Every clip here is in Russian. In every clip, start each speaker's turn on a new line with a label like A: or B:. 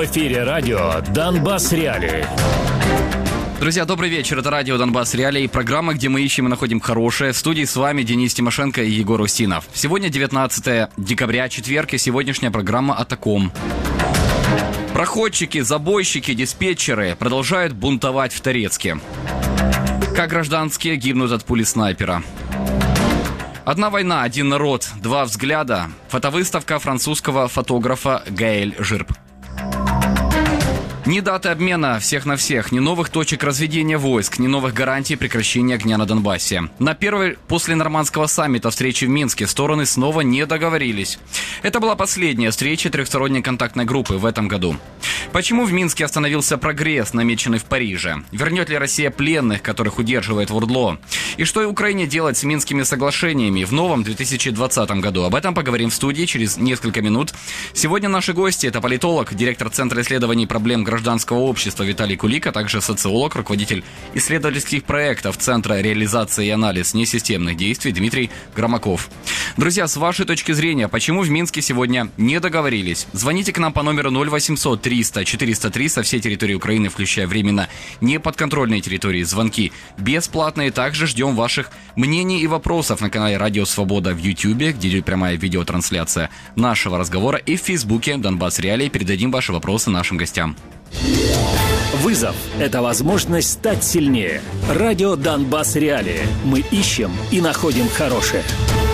A: В эфире радио «Донбасс Реалии».
B: Друзья, добрый вечер. Это радио «Донбасс Реалии», программа, где мы ищем и находим хорошее. В студии с вами Денис Тимошенко и Егор Устинов. Сегодня 19 декабря, четверг, и сегодняшняя программа о таком. Проходчики, забойщики, диспетчеры продолжают бунтовать в Торецке. Как гражданские гибнут от пули снайпера. Одна война, один народ, два взгляда. Фотовыставка французского фотографа Гаэль Жирб. Ни даты обмена всех на всех, ни новых точек разведения войск, ни новых гарантий прекращения огня на Донбассе. На первой после нормандского саммита встречи в Минске стороны снова не договорились. Это была последняя встреча трехсторонней контактной группы в этом году. Почему в Минске остановился прогресс, намеченный в Париже? Вернет ли Россия пленных, которых удерживает в УРДЛО? И что Украине делать с Минскими соглашениями в новом 2020 году? Об этом поговорим в студии через несколько минут. Сегодня наши гости – это политолог, директор Центра исследований проблем гражданского общества Виталий Кулик, а также социолог, руководитель исследовательских проектов Центра реализации и анализ несистемных действий Дмитрий Громаков. Друзья, с вашей точки зрения, почему в Минске сегодня не договорились? Звоните к нам по номеру 0800 300 403 со всей территории Украины, включая временно неподконтрольные территории. Звонки бесплатные. Также ждем ваших мнений и вопросов на канале Радио Свобода в YouTube, где идет прямая видеотрансляция нашего разговора, и в Фейсбуке Донбасс Реалии. Передадим ваши вопросы нашим гостям.
A: Вызов – это возможность стать сильнее. Радио «Донбасс Реалии». Мы ищем и находим хорошее.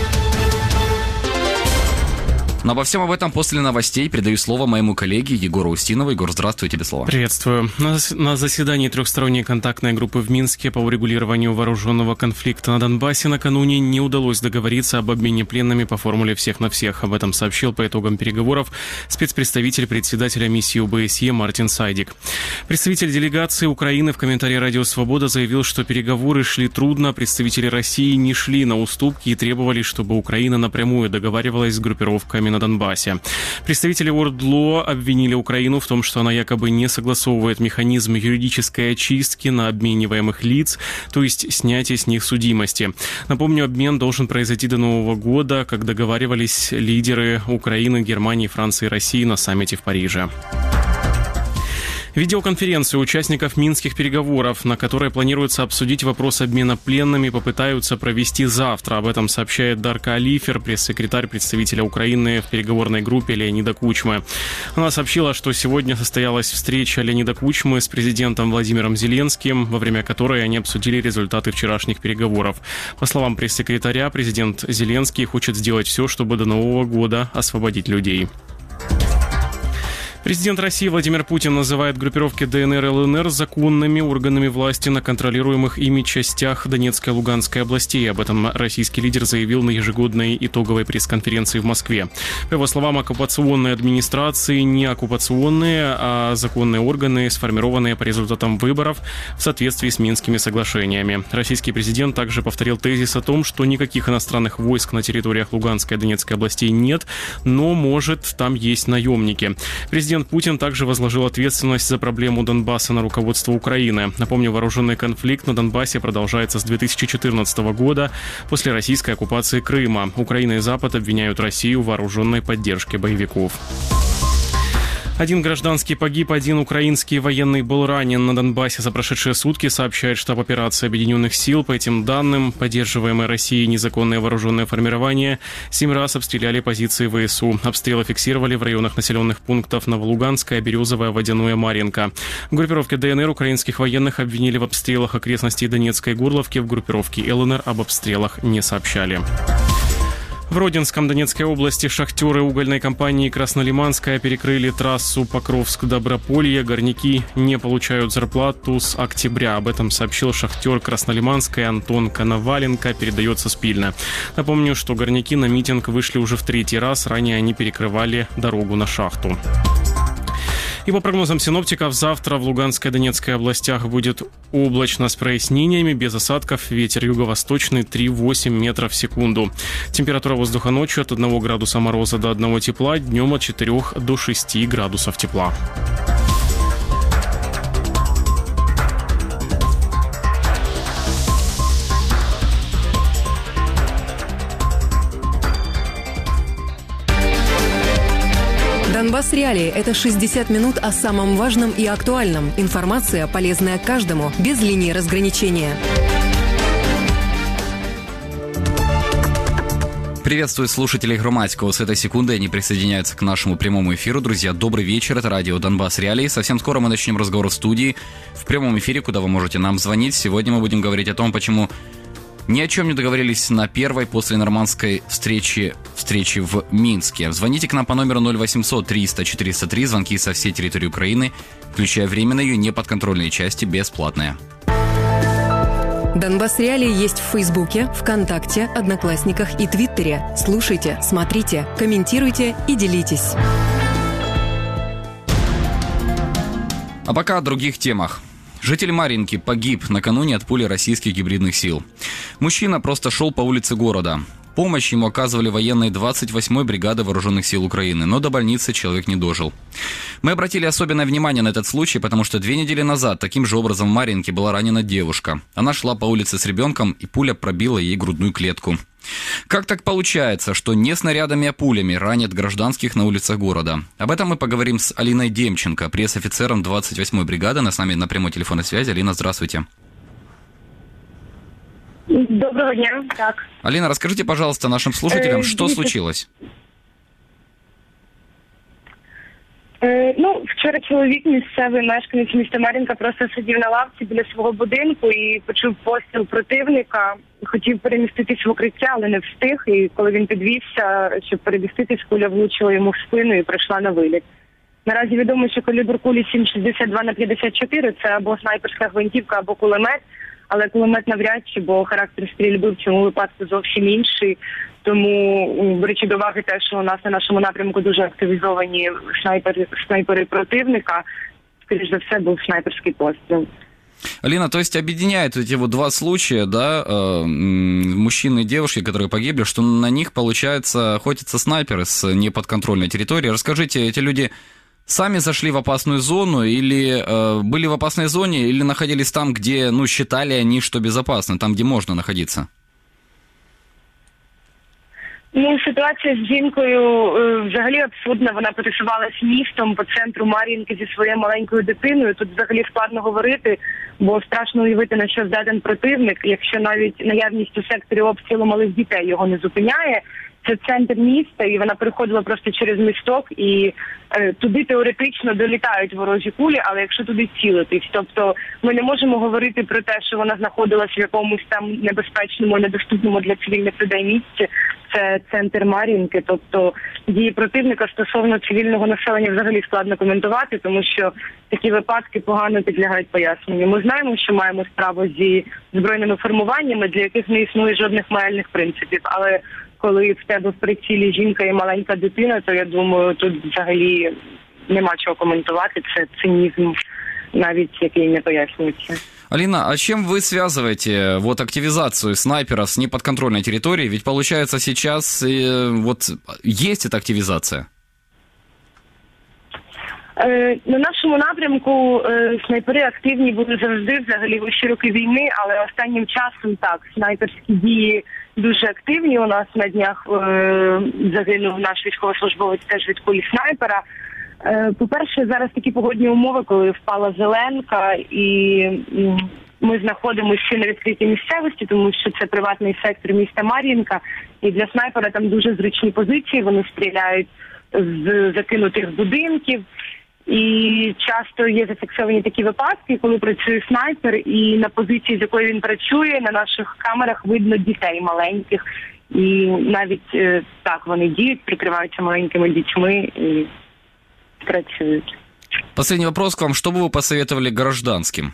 B: Но обо всем об этом после новостей передаю слово моему коллеге Егору Устинову. Егор, здравствуй, тебе слово.
C: Приветствую. На заседании трехсторонней контактной группы в Минске по урегулированию вооруженного конфликта на Донбассе накануне не удалось договориться об обмене пленными по формуле «всех на всех». Об этом сообщил по итогам переговоров спецпредставитель председателя миссии ОБСЕ Мартин Сайдик. Представитель делегации Украины в комментарии «Радио Свобода» заявил, что переговоры шли трудно, представители России не шли на уступки и требовали, чтобы Украина напрямую договаривалась с группировками на Донбассе. Представители ОРДЛО обвинили Украину в том, что она якобы не согласовывает механизм юридической очистки на обмениваемых лиц, то есть снятие с них судимости. Напомню, обмен должен произойти до Нового года, как договаривались лидеры Украины, Германии, Франции и России на саммите в Париже. Видеоконференцию участников минских переговоров, на которой планируется обсудить вопрос обмена пленными, попытаются провести завтра. Об этом сообщает Дарка Алифер, пресс-секретарь представителя Украины в переговорной группе Леонида Кучмы. Она сообщила, что сегодня состоялась встреча Леонида Кучмы с президентом Владимиром Зеленским, во время которой они обсудили результаты вчерашних переговоров. По словам пресс-секретаря, президент Зеленский хочет сделать все, чтобы до Нового года освободить людей. Президент России Владимир Путин называет группировки ДНР и ЛНР законными органами власти на контролируемых ими частях Донецкой и Луганской областей. Об этом российский лидер заявил на ежегодной итоговой пресс-конференции в Москве. По его словам, оккупационные администрации не оккупационные, а законные органы, сформированные по результатам выборов в соответствии с Минскими соглашениями. Российский президент также повторил тезис о том, что никаких иностранных войск на территориях Луганской и Донецкой областей нет, но, может, там есть наемники. Президент Путин также возложил ответственность за проблему Донбасса на руководство Украины. Напомню, вооруженный конфликт на Донбассе продолжается с 2014 года после российской оккупации Крыма. Украина и Запад обвиняют Россию в вооруженной поддержке боевиков. Один гражданский погиб, один украинский военный был ранен на Донбассе за прошедшие сутки, сообщает штаб операции Объединенных сил. По этим данным, поддерживаемые Россией незаконные вооруженные формирования 7 раз обстреляли позиции ВСУ. Обстрелы фиксировали в районах населенных пунктов Новолуганская, Березовая, Водяное, Марьинка. В группировке ДНР украинских военных обвинили в обстрелах окрестностей Донецкой Горловки. В группировке ЛНР об обстрелах не сообщали. В Родинском Донецкой области шахтеры угольной компании «Краснолиманская» перекрыли трассу Покровск-Доброполье. Горняки не получают зарплату с октября. Об этом сообщил шахтер Краснолиманской Антон Коноваленко, передается Спильно. Напомню, что горняки на митинг вышли уже в 3-й раз. Ранее они перекрывали дорогу на шахту. И по прогнозам синоптиков, завтра в Луганской и Донецкой областях будет облачно с прояснениями, без осадков, ветер юго-восточный 3,8 метров в секунду. Температура воздуха ночью от 1 градуса мороза до 1 тепла, днем от 4 до 6 градусов тепла.
D: Донбасс Реалии – это 60 минут о самом важном и актуальном. Информация, полезная каждому, без линии разграничения.
B: Приветствую слушателей Громадского. С этой секунды они присоединяются к нашему прямому эфиру. Друзья, добрый вечер. Это радио «Донбасс Реалии». Совсем скоро мы начнем разговор в студии, в прямом эфире, куда вы можете нам звонить. Сегодня мы будем говорить о том, почему ни о чем не договорились на первой после нормандской встречи в Минске. Звоните к нам по номеру 0800 300 403. Звонки со всей территории Украины, включая временные и неподконтрольные части, бесплатные.
D: Донбасс Реалии есть в Фейсбуке, ВКонтакте, Одноклассниках и Твиттере. Слушайте, смотрите, комментируйте и делитесь.
B: А пока о других темах. Житель Марьинки погиб накануне от пули российских гибридных сил. Мужчина просто шел по улице города. Помощь ему оказывали военные 28-й бригады Вооруженных сил Украины, но до больницы человек не дожил. Мы обратили особенное внимание на этот случай, потому что 2 недели назад таким же образом в Марьинке была ранена девушка. Она шла по улице с ребенком, и пуля пробила ей грудную клетку. Как так получается, что не снарядами, а пулями ранят гражданских на улицах города? Об этом мы поговорим с Алиной Демченко, пресс-офицером 28-й бригады. Она с нами на прямой телефонной связи. Алина, здравствуйте.
E: Доброго дня. Так.
B: Алина, расскажите, пожалуйста, нашим слушателям, что случилось?
E: Вчора чоловік, місцевий мешканець міста Мар'їнка, просто сидів на лавці біля свого будинку і почув постріл противника. Хотів переміститись в укриття, але не встиг. І коли він підвівся, щоб переміститись, куля влучила йому в спину і прийшла на виліт. Наразі відомо, що калібр кулі 7,62/54 – це або снайперська гвинтівка, або кулемет. Але кулемет навряд чи, бо характер стрільби в цьому випадку зовсім інший. Тому, беручи до уваги те, що у нас на нашому напрямку дуже активізовані снайпери противника, скоріш за все, був снайперський постріл.
B: Алина, то есть объединяет эти вот два случая, да, мужчины и девушки, которые погибли, что на них, получается, охотятся снайперы с неподконтрольной территории. Расскажите, эти люди сами зашли в опасную зону или были в опасной зоне, или находились там, где, считали они, что безопасно, там, где можно находиться?
E: Ситуація з жінкою взагалі абсурдна. Вона пересувалась містом по центру Мар'їнки зі своєю маленькою дитиною. Тут взагалі складно говорити, бо страшно уявити, на що здатен противник, якщо навіть наявність у секторі обстрілу малих дітей його не зупиняє. Це центр міста, і вона переходила просто через місток, і туди теоретично долітають ворожі кулі, але якщо туди цілитись. Тобто ми не можемо говорити про те, що вона знаходилась в якомусь там небезпечному, недоступному для цивільних людей місці. Це центр Мар'їнки, тобто дії противника стосовно цивільного населення взагалі складно коментувати, тому що такі випадки погано підлягають поясненню. Ми знаємо, що маємо справу зі збройними формуваннями, для яких не існує жодних моральних принципів, але коли в тебе в прицілі жінка і маленька дитина, то я думаю, тут взагалі нема чого коментувати, це цинізм навіть, який не пояснюється.
B: Алина, а чем вы связываете активизацию снайперов с неподконтрольной территории? Ведь получается сейчас есть эта активизация?
E: На нашому напрямку снайпери активні були завжди, взагалі, в усі роки війни, але останнім часом так, снайперські дії дуже активні. У нас на днях загинув наш військовослужбовець теж від кулі снайпера. По-перше, зараз такі погодні умови, коли впала зеленка, і ми знаходимося на відкритій місцевості, тому що це приватний сектор міста Мар'їнка, і для снайпера там дуже зручні позиції, вони стріляють з закинутих будинків, і часто є зафіксовані такі випадки, коли працює снайпер, і на позиції, з якої він працює, на наших камерах видно дітей маленьких, і навіть так вони діють, прикриваються маленькими дітьми і працюють.
B: Последний вопрос к вам. Что бы вы посоветовали гражданским?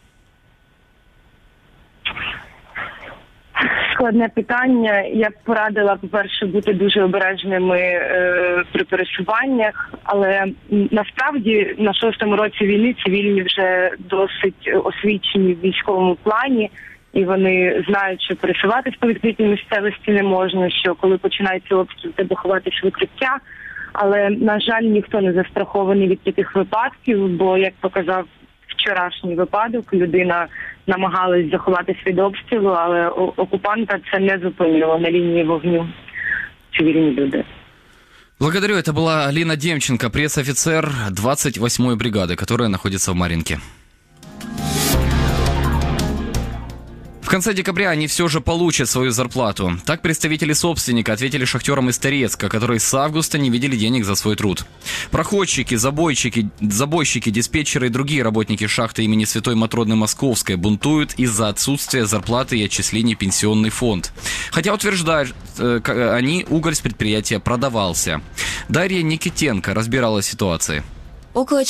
E: Складне питання. Я б порадила, по-перше, бути дуже обережними при пересуваннях, але насправді на 6-му році війни цивільні вже досить освічені в військовому плані, і вони знають, що пересуватись по відкритій місцевості не можна, що коли починається обстріл, треба ховатись в укриття. Але, на жаль, ніхто не застрахований від таких випадків, бо, як показав вчорашній випадок, людина намагалась заховатись від обстрілу, але окупанта це не зупинило на лінії вогню цивільні люди.
B: Благодарю. Это была Алина Демченко, пресс-офицер 28-й бригады, которая находится в Марьинке. В конце декабря они все же получат свою зарплату. Так представители собственника ответили шахтерам из Торецка, которые с августа не видели денег за свой труд. Проходчики, забойщики, диспетчеры и другие работники шахты имени Святой Матроны Московской бунтуют из-за отсутствия зарплаты и отчислений в пенсионный фонд. Хотя утверждают они, уголь с предприятия продавался. Дарья Никитенко разбиралась в ситуации.
F: Около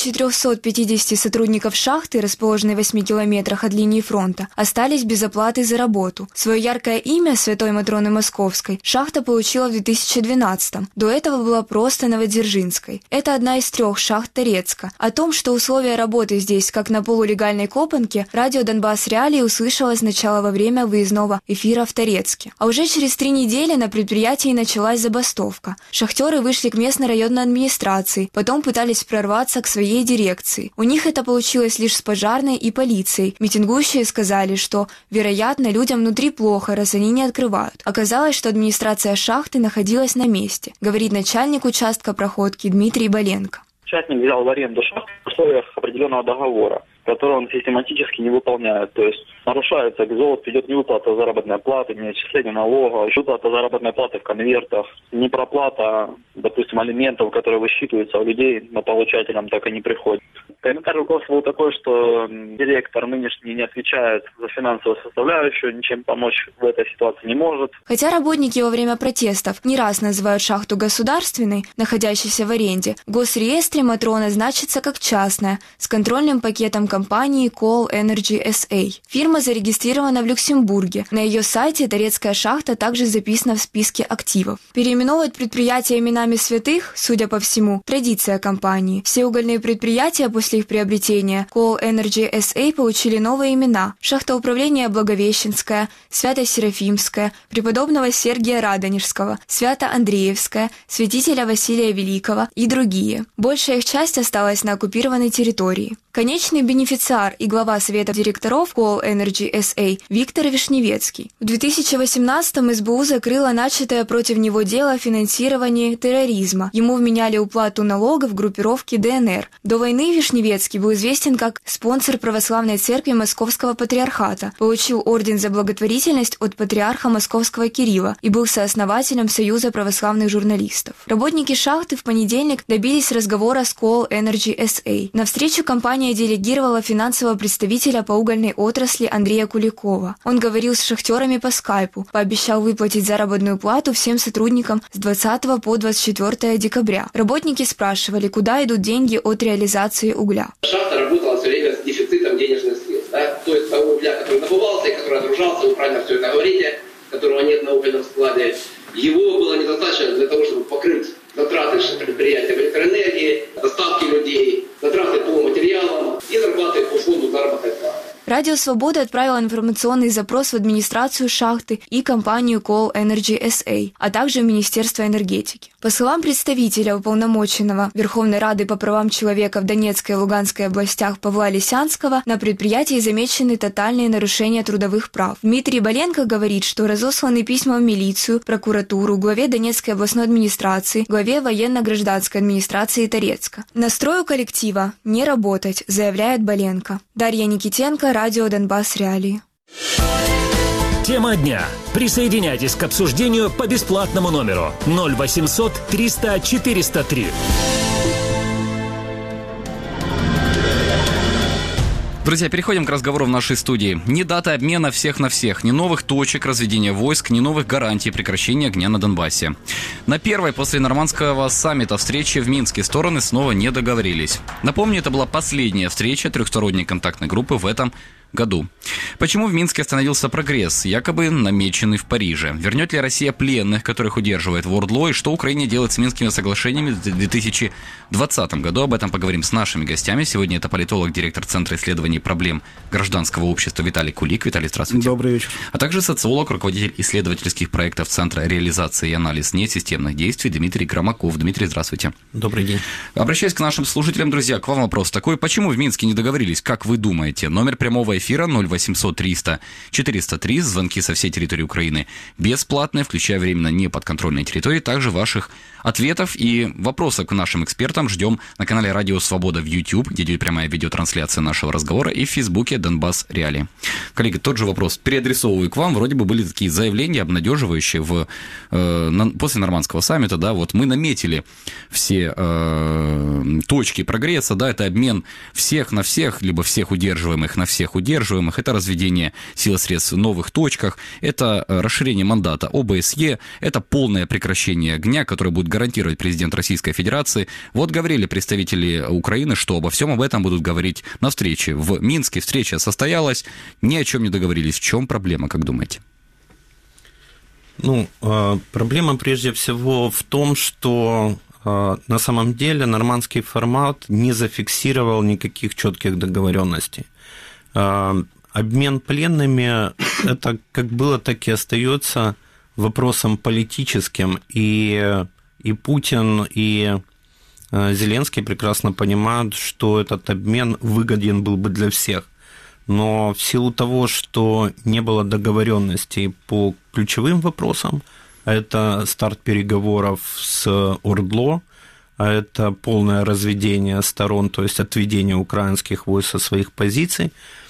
F: 450 сотрудников шахты, расположенной в 8 километрах от линии фронта, остались без оплаты за работу. Свое яркое имя Святой Матроны Московской шахта получила в 2012-м. До этого была просто Новодзержинской. Это одна из 3 шахт Торецка. О том, что условия работы здесь, как на полулегальной копанке, радио «Донбасс Реалии» услышало сначала во время выездного эфира в Торецке. А уже через 3 недели на предприятии началась забастовка. Шахтеры вышли к местной районной администрации, потом пытались прорваться к своей дирекции. У них это получилось лишь с пожарной и полицией. Митингующие сказали, что, вероятно, людям внутри плохо, раз они не открывают. Оказалось, что администрация шахты находилась на месте, говорит начальник участка проходки Дмитрий Боленко.
G: Участник взял в аренду шахту в условиях определенного договора, который он систематически не выполняет. То есть нарушается эпизод, идет невыплата заработной платы, неотчисление налога, выплата заработной платы в конвертах, непроплата, допустим, алиментов, которые высчитываются у людей, но получателям так и не приходят. Комментарий руководства был такой, что директор нынешний не отвечает за финансовую составляющую, ничем помочь в этой ситуации не может.
F: Хотя работники во время протестов не раз называют шахту государственной, находящейся в аренде, в госреестре Матрона значится как частная, с контрольным пакетом компании Coal Energy SA. Фирма зарегистрирована в Люксембурге. На ее сайте Торецкая шахта также записана в списке активов. Переименовывать предприятия именами святых, судя по всему, традиция компании. Все угольные предприятия после их приобретения Coal Energy SA получили новые имена: Шахтоуправление Благовещенская, Свято-Серафимская, преподобного Сергия Радонежского, Свято-Андреевская, святителя Василия Великого и другие. Большая их часть осталась на оккупированной территории. Конечный бенефициар и глава совета директоров Coal Energy SA Виктор Вишневецкий. В 2018-м СБУ закрыла начатое против него дело о финансировании терроризма. Ему вменяли уплату налогов группировки ДНР. До войны Вишневецкий был известен как спонсор православной церкви Московского патриархата, получил орден за благотворительность от патриарха Московского Кирилла и был сооснователем Союза православных журналистов. Работники шахты в понедельник добились разговора с Coal Energy SA. На встречу компания делегировала финансового представителя по угольной отрасли Андрея Куликова. Он говорил с шахтерами по скайпу, пообещал выплатить заработную плату всем сотрудникам с 20 по 24 декабря. Работники спрашивали, куда идут деньги от реализации угля.
H: Шахта работала все время с дефицитом денежных средств. Да? То есть того угля, который добывался и который отгружался, вы правильно все это говорите, которого нет на угольном складе, его было недостаточно для того, чтобы покрыть затраты предприятия в электроэнергии, доставки людей, затраты по материалам и зарплаты по фонду заработной платы.
F: Радио «Свобода» отправило информационный запрос в администрацию шахты и компанию Coal Energy SA, а также в Министерство энергетики. По словам представителя уполномоченного Верховной Рады по правам человека в Донецкой и Луганской областях Павла Лисянского, на предприятии замечены тотальные нарушения трудовых прав. Дмитрий Боленко говорит, что разосланы письма в милицию, прокуратуру, главе Донецкой областной администрации, главе военно-гражданской администрации Торецка. Настрой у коллектива – не работать, заявляет Боленко. Дарья Никитенко, радио «Донбасс Реалии».
A: Тема дня. Присоединяйтесь к обсуждению по бесплатному номеру 0800 300 403.
B: Друзья, переходим к разговору в нашей студии. Ни даты обмена всех на всех, ни новых точек разведения войск, ни новых гарантий прекращения огня на Донбассе. На первой после нормандского саммита встречи в Минске стороны снова не договорились. Напомню, это была последняя встреча трехсторонней контактной группы в этом году. Почему в Минске остановился прогресс, якобы намеченный в Париже? Вернет ли Россия пленных, которых удерживает в ОРДЛО, и что Украина делает с Минскими соглашениями в 2020 году? Об этом поговорим с нашими гостями. Сегодня это политолог, директор Центра исследований проблем гражданского общества Виталий Кулик. Виталий, здравствуйте.
I: Добрый вечер.
B: А также социолог, руководитель исследовательских проектов Центра реализации и анализ несистемных действий Дмитрий Громаков. Дмитрий, здравствуйте.
I: Добрый день.
B: Обращаюсь к нашим слушателям, друзья, к вам вопрос такой. Почему в Минске не договорились, как вы думаете? Номер прямого эфира 0800 300 403, звонки со всей территории Украины бесплатные, включая временно неподконтрольные территории, также ваших ответов и вопросов к нашим экспертам ждем на канале Радио Свобода в YouTube, где идет прямая видеотрансляция нашего разговора, и в Фейсбуке Донбасс Реалии. Коллеги, тот же вопрос переадресовываю к вам. Вроде бы были такие заявления, обнадеживающие после нормандского саммита, да, вот мы наметили все точки прогресса, да, это обмен всех на всех, либо всех удерживаемых на всех удерживаемых, это разведение сил и средств в новых точках, это расширение мандата ОБСЕ, это полное прекращение огня, которое будет гарантировать президент Российской Федерации. Вот говорили представители Украины, что обо всем об этом будут говорить на встрече в Минске. Встреча состоялась, ни о чем не договорились. В чем проблема, как думаете?
I: Проблема прежде всего в том, что на самом деле нормандский формат не зафиксировал никаких четких договоренностей. Обмен пленными – это как было, так и остается вопросом политическим, и Путин, и Зеленский прекрасно понимают, что этот обмен выгоден был бы для всех. Но в силу того, что не было договоренностей по ключевым вопросам, а это старт переговоров с ОРДЛО, а это полное разведение сторон, то есть отведение украинских войск со своих позиций,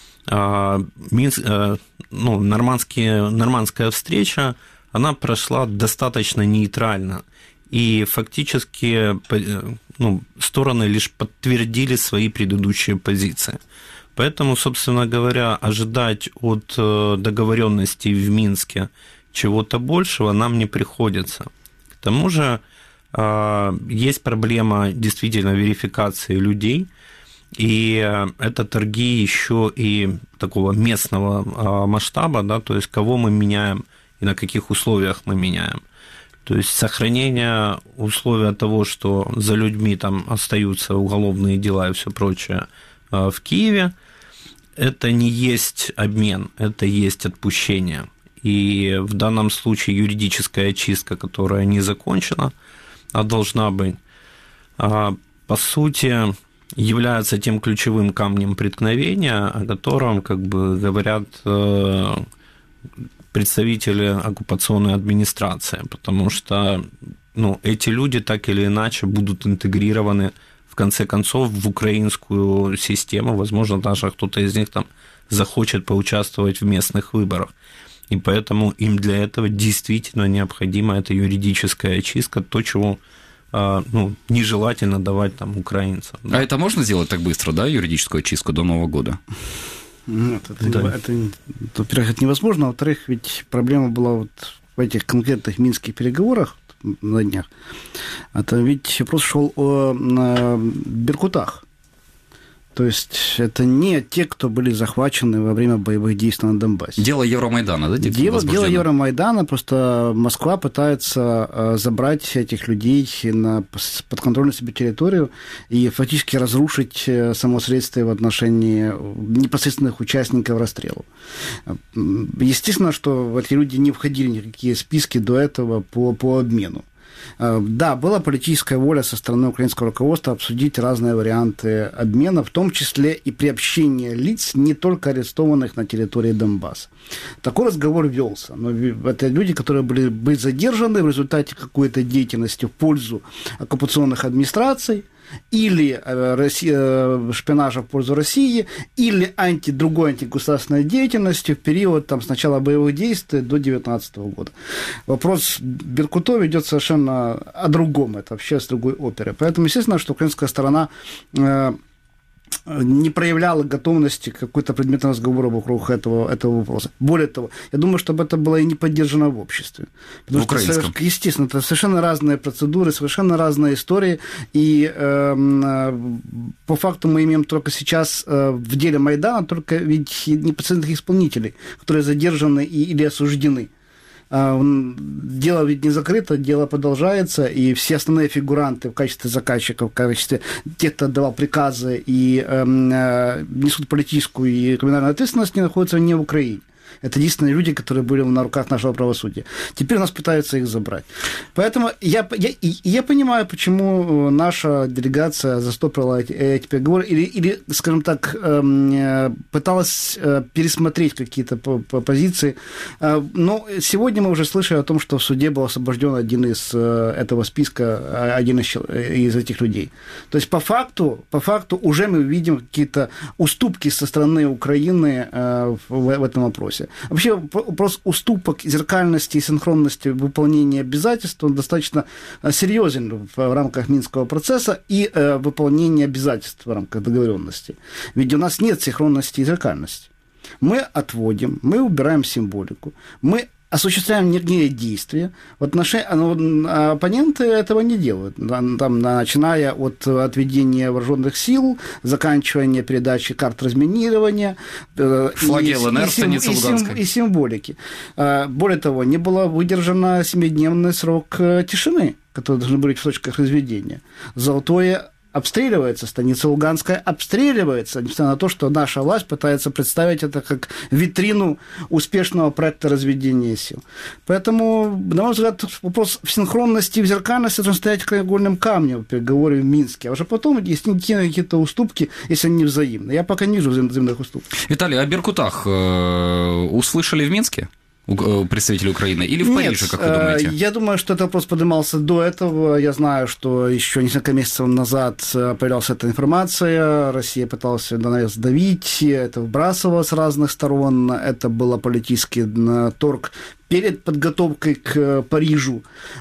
I: нормандская встреча, она прошла достаточно нейтрально. И фактически стороны лишь подтвердили свои предыдущие позиции. Поэтому, собственно говоря, ожидать от договоренностей в Минске чего-то большего нам не приходится. К тому же есть проблема действительно верификации людей, и это торги еще и такого местного масштаба, да, то есть кого мы меняем и на каких условиях мы меняем. То есть сохранение условия того, что за людьми там остаются уголовные дела и все прочее в Киеве, это не есть обмен, это есть отпущение. И в данном случае юридическая очистка, которая не закончена, а должна быть, по сути, является тем ключевым камнем преткновения, о котором, как бы говорят представители оккупационной администрации, потому что эти люди так или иначе будут интегрированы в конце концов в украинскую систему, возможно, даже кто-то из них там захочет поучаствовать в местных выборах. И поэтому им для этого действительно необходима эта юридическая очистка, то, чего нежелательно давать там украинцам. Да?
B: А это можно сделать так быстро, да, юридическую очистку до Нового года?
J: Нет, это, во-первых, это невозможно, а во-вторых, ведь проблема была вот в этих конкретных минских переговорах на днях. Это ведь вопрос шел о беркутах. То есть это не те, кто были захвачены во время боевых действий на Донбассе.
B: Дело Евромайдана, да?
J: Дело Евромайдана, просто Москва пытается забрать этих людей на подконтрольную себе территорию и фактически разрушить само следствие в отношении непосредственных участников расстрела. Естественно, что эти люди не входили в никакие списки до этого по обмену. Да, была политическая воля со стороны украинского руководства обсудить разные варианты обмена, в том числе и приобщение лиц, не только арестованных на территории Донбасса. Такой разговор велся. Но это люди, которые были задержаны в результате какой-то деятельности в пользу оккупационных администраций, или шпионажа в пользу России, или другой антигосударственной деятельности в период с начала боевых действий до 2019 года. Вопрос беркутов идет совершенно о другом, это вообще с другой оперы. Поэтому, естественно, что украинская сторона не проявляла готовности к какой-то предметного разговора вокруг этого вопроса. Более того, я думаю, чтобы это было и не поддержано в обществе. Потому что, естественно, это совершенно разные процедуры, совершенно разные истории, и по факту мы имеем только сейчас в деле Майдана только ведь непосредственных исполнителей, которые задержаны или осуждены. Дело ведь не закрыто, дело продолжается, и все основные фигуранты в качестве заказчиков, в качестве тех, кто отдавал приказы и несут политическую и криминальную ответственность, не находятся не в Украине. Это единственные люди, которые были на руках нашего правосудия. Теперь нас пытаются их забрать. Поэтому я понимаю, почему наша делегация застопорила эти переговоры или, скажем так, пыталась пересмотреть какие-то позиции. Но сегодня мы уже слышали о том, что в суде был освобожден один из этого списка, один из этих людей. То есть, по факту уже мы видим какие-то уступки со стороны Украины в этом вопросе. Вообще, вопрос уступок, зеркальности и синхронности выполнения обязательств, он достаточно серьезен в рамках Минского процесса и выполнения обязательств в рамках договоренности. Ведь у нас нет синхронности и зеркальности. Мы отводим, мы убираем символику, мы осуществляем некие действия в отношении... Оппоненты этого не делают. Там, начиная от отведения вооруженных сил, заканчивая передачей карт разминирования...
B: Флаги ЛНР, станицы Луганской.
J: И символики. Более того, не было выдержано 7-дневный срок тишины, которые должны быть в точках разведения. Золотое обстреливается, станица Луганская обстреливается, несмотря на то, что наша власть пытается представить это как витрину успешного проекта разведения сил. Поэтому, на мой взгляд, вопрос в синхронности и в зеркальности должен стоять краеугольным камнем в переговоре в Минске. А уже потом, если идти на какие-то уступки, если они не взаимны. Я пока не вижу взаимных уступок.
B: Виталий, о беркутах услышали в Минске? Представители Украины или в Париже, как вы думаете?
J: Я думаю, что этот вопрос поднимался до этого. Я знаю, что еще несколько месяцев назад появлялась эта информация. Россия пыталась на нас давить, это выбрасывалось с разных сторон. Это был политический торг перед подготовкой к Парижу.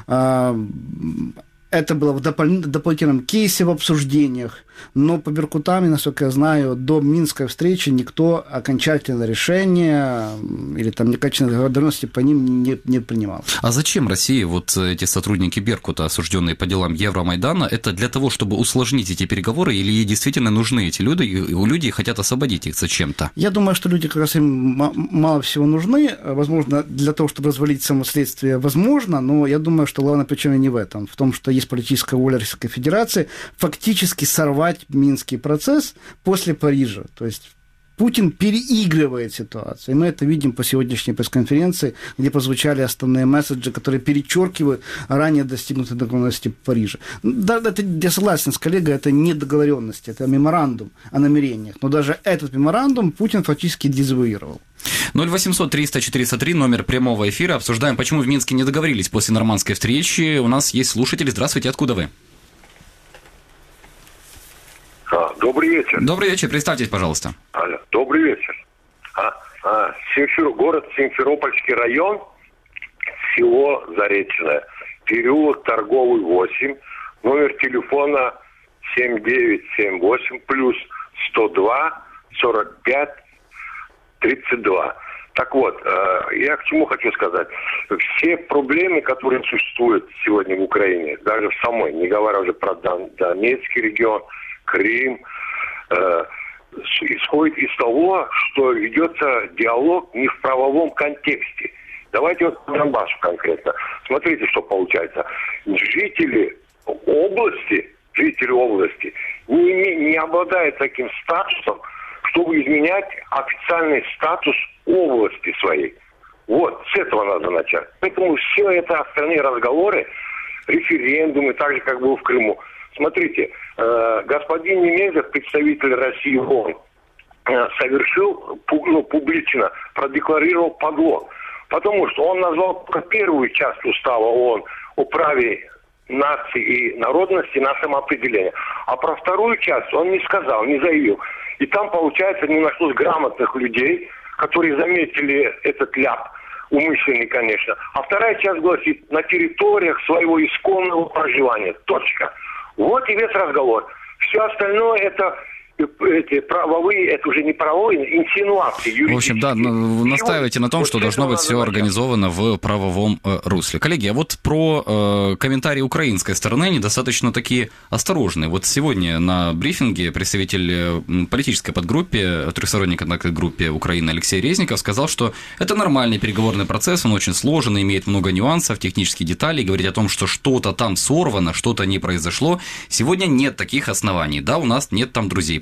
J: Это было в дополнительном кейсе в обсуждениях, но по беркутам, насколько я знаю, до Минской встречи никто окончательное решение или там некачественной договоренности по ним не принимал.
B: А зачем России вот эти сотрудники Беркута, осужденные по делам Евромайдана, это для того, чтобы усложнить эти переговоры, или ей действительно нужны эти люди, и у людей хотят освободить их зачем-то?
J: Я думаю, что люди как раз им мало всего нужны, возможно, для того, чтобы развалить само следствие, возможно, но я думаю, что главная причина не в этом, в том, что есть политическая воля Российской Федерации фактически сорвать Минский процесс после Парижа. То есть Путин переигрывает ситуацию. И мы это видим по сегодняшней пресс-конференции, где прозвучали основные месседжи, которые перечеркивают ранее достигнутые договоренности в Париже. Да, это, я согласен с коллегой, это не договоренности, это меморандум о намерениях. Но даже этот меморандум Путин фактически дезавуировал.
B: 0800 300 403, номер прямого эфира. Обсуждаем, почему в Минске не договорились после нормандской встречи. У нас есть слушатели. Здравствуйте, откуда вы?
K: Добрый вечер.
B: Добрый вечер, представьтесь, пожалуйста.
K: Алло. Добрый вечер. Город Симферопольский район, село Заречное, переулок Торговый, 8, номер телефона 7978 плюс 102 45 32. Так вот, я к чему хочу сказать. Все проблемы, которые существуют сегодня в Украине, даже в самой, не говоря уже про Донецкий регион, Крым, исходит из того, что ведется диалог не в правовом контексте. Давайте вот по Донбассу конкретно. Смотрите, что получается. Жители области не обладают таким статусом, чтобы изменять официальный статус области своей. Вот, с этого надо начать. Поэтому все это остальные разговоры, референдумы, так же, как было в Крыму. Смотрите, господин Немезов, представитель России в ООН, совершил публично, продекларировал подлог. Потому что он назвал первую часть устава ООН о праве нации и народности на самоопределение. А про вторую часть он не сказал, не заявил. И там, получается, не нашлось грамотных людей, которые заметили этот ляп, умышленный, конечно. А вторая часть гласит, на территориях своего исконного проживания. Точка. Вот и весь разговор. Все остальное это эти правовые, это уже не правовые, инсинуации.
B: В общем, да, настаивайте на том, что должно быть все организовано в правовом русле. Коллеги, а вот про комментарии украинской стороны, они достаточно такие осторожные. Вот сегодня на брифинге представитель политической подгруппе, трехсторонней контактной группе Украины Алексей Резников сказал, что это нормальный переговорный процесс, он очень сложный, имеет много нюансов, технических деталей, говорить о том, что что-то там сорвано, что-то не произошло. Сегодня нет таких оснований, да, у нас нет там друзей,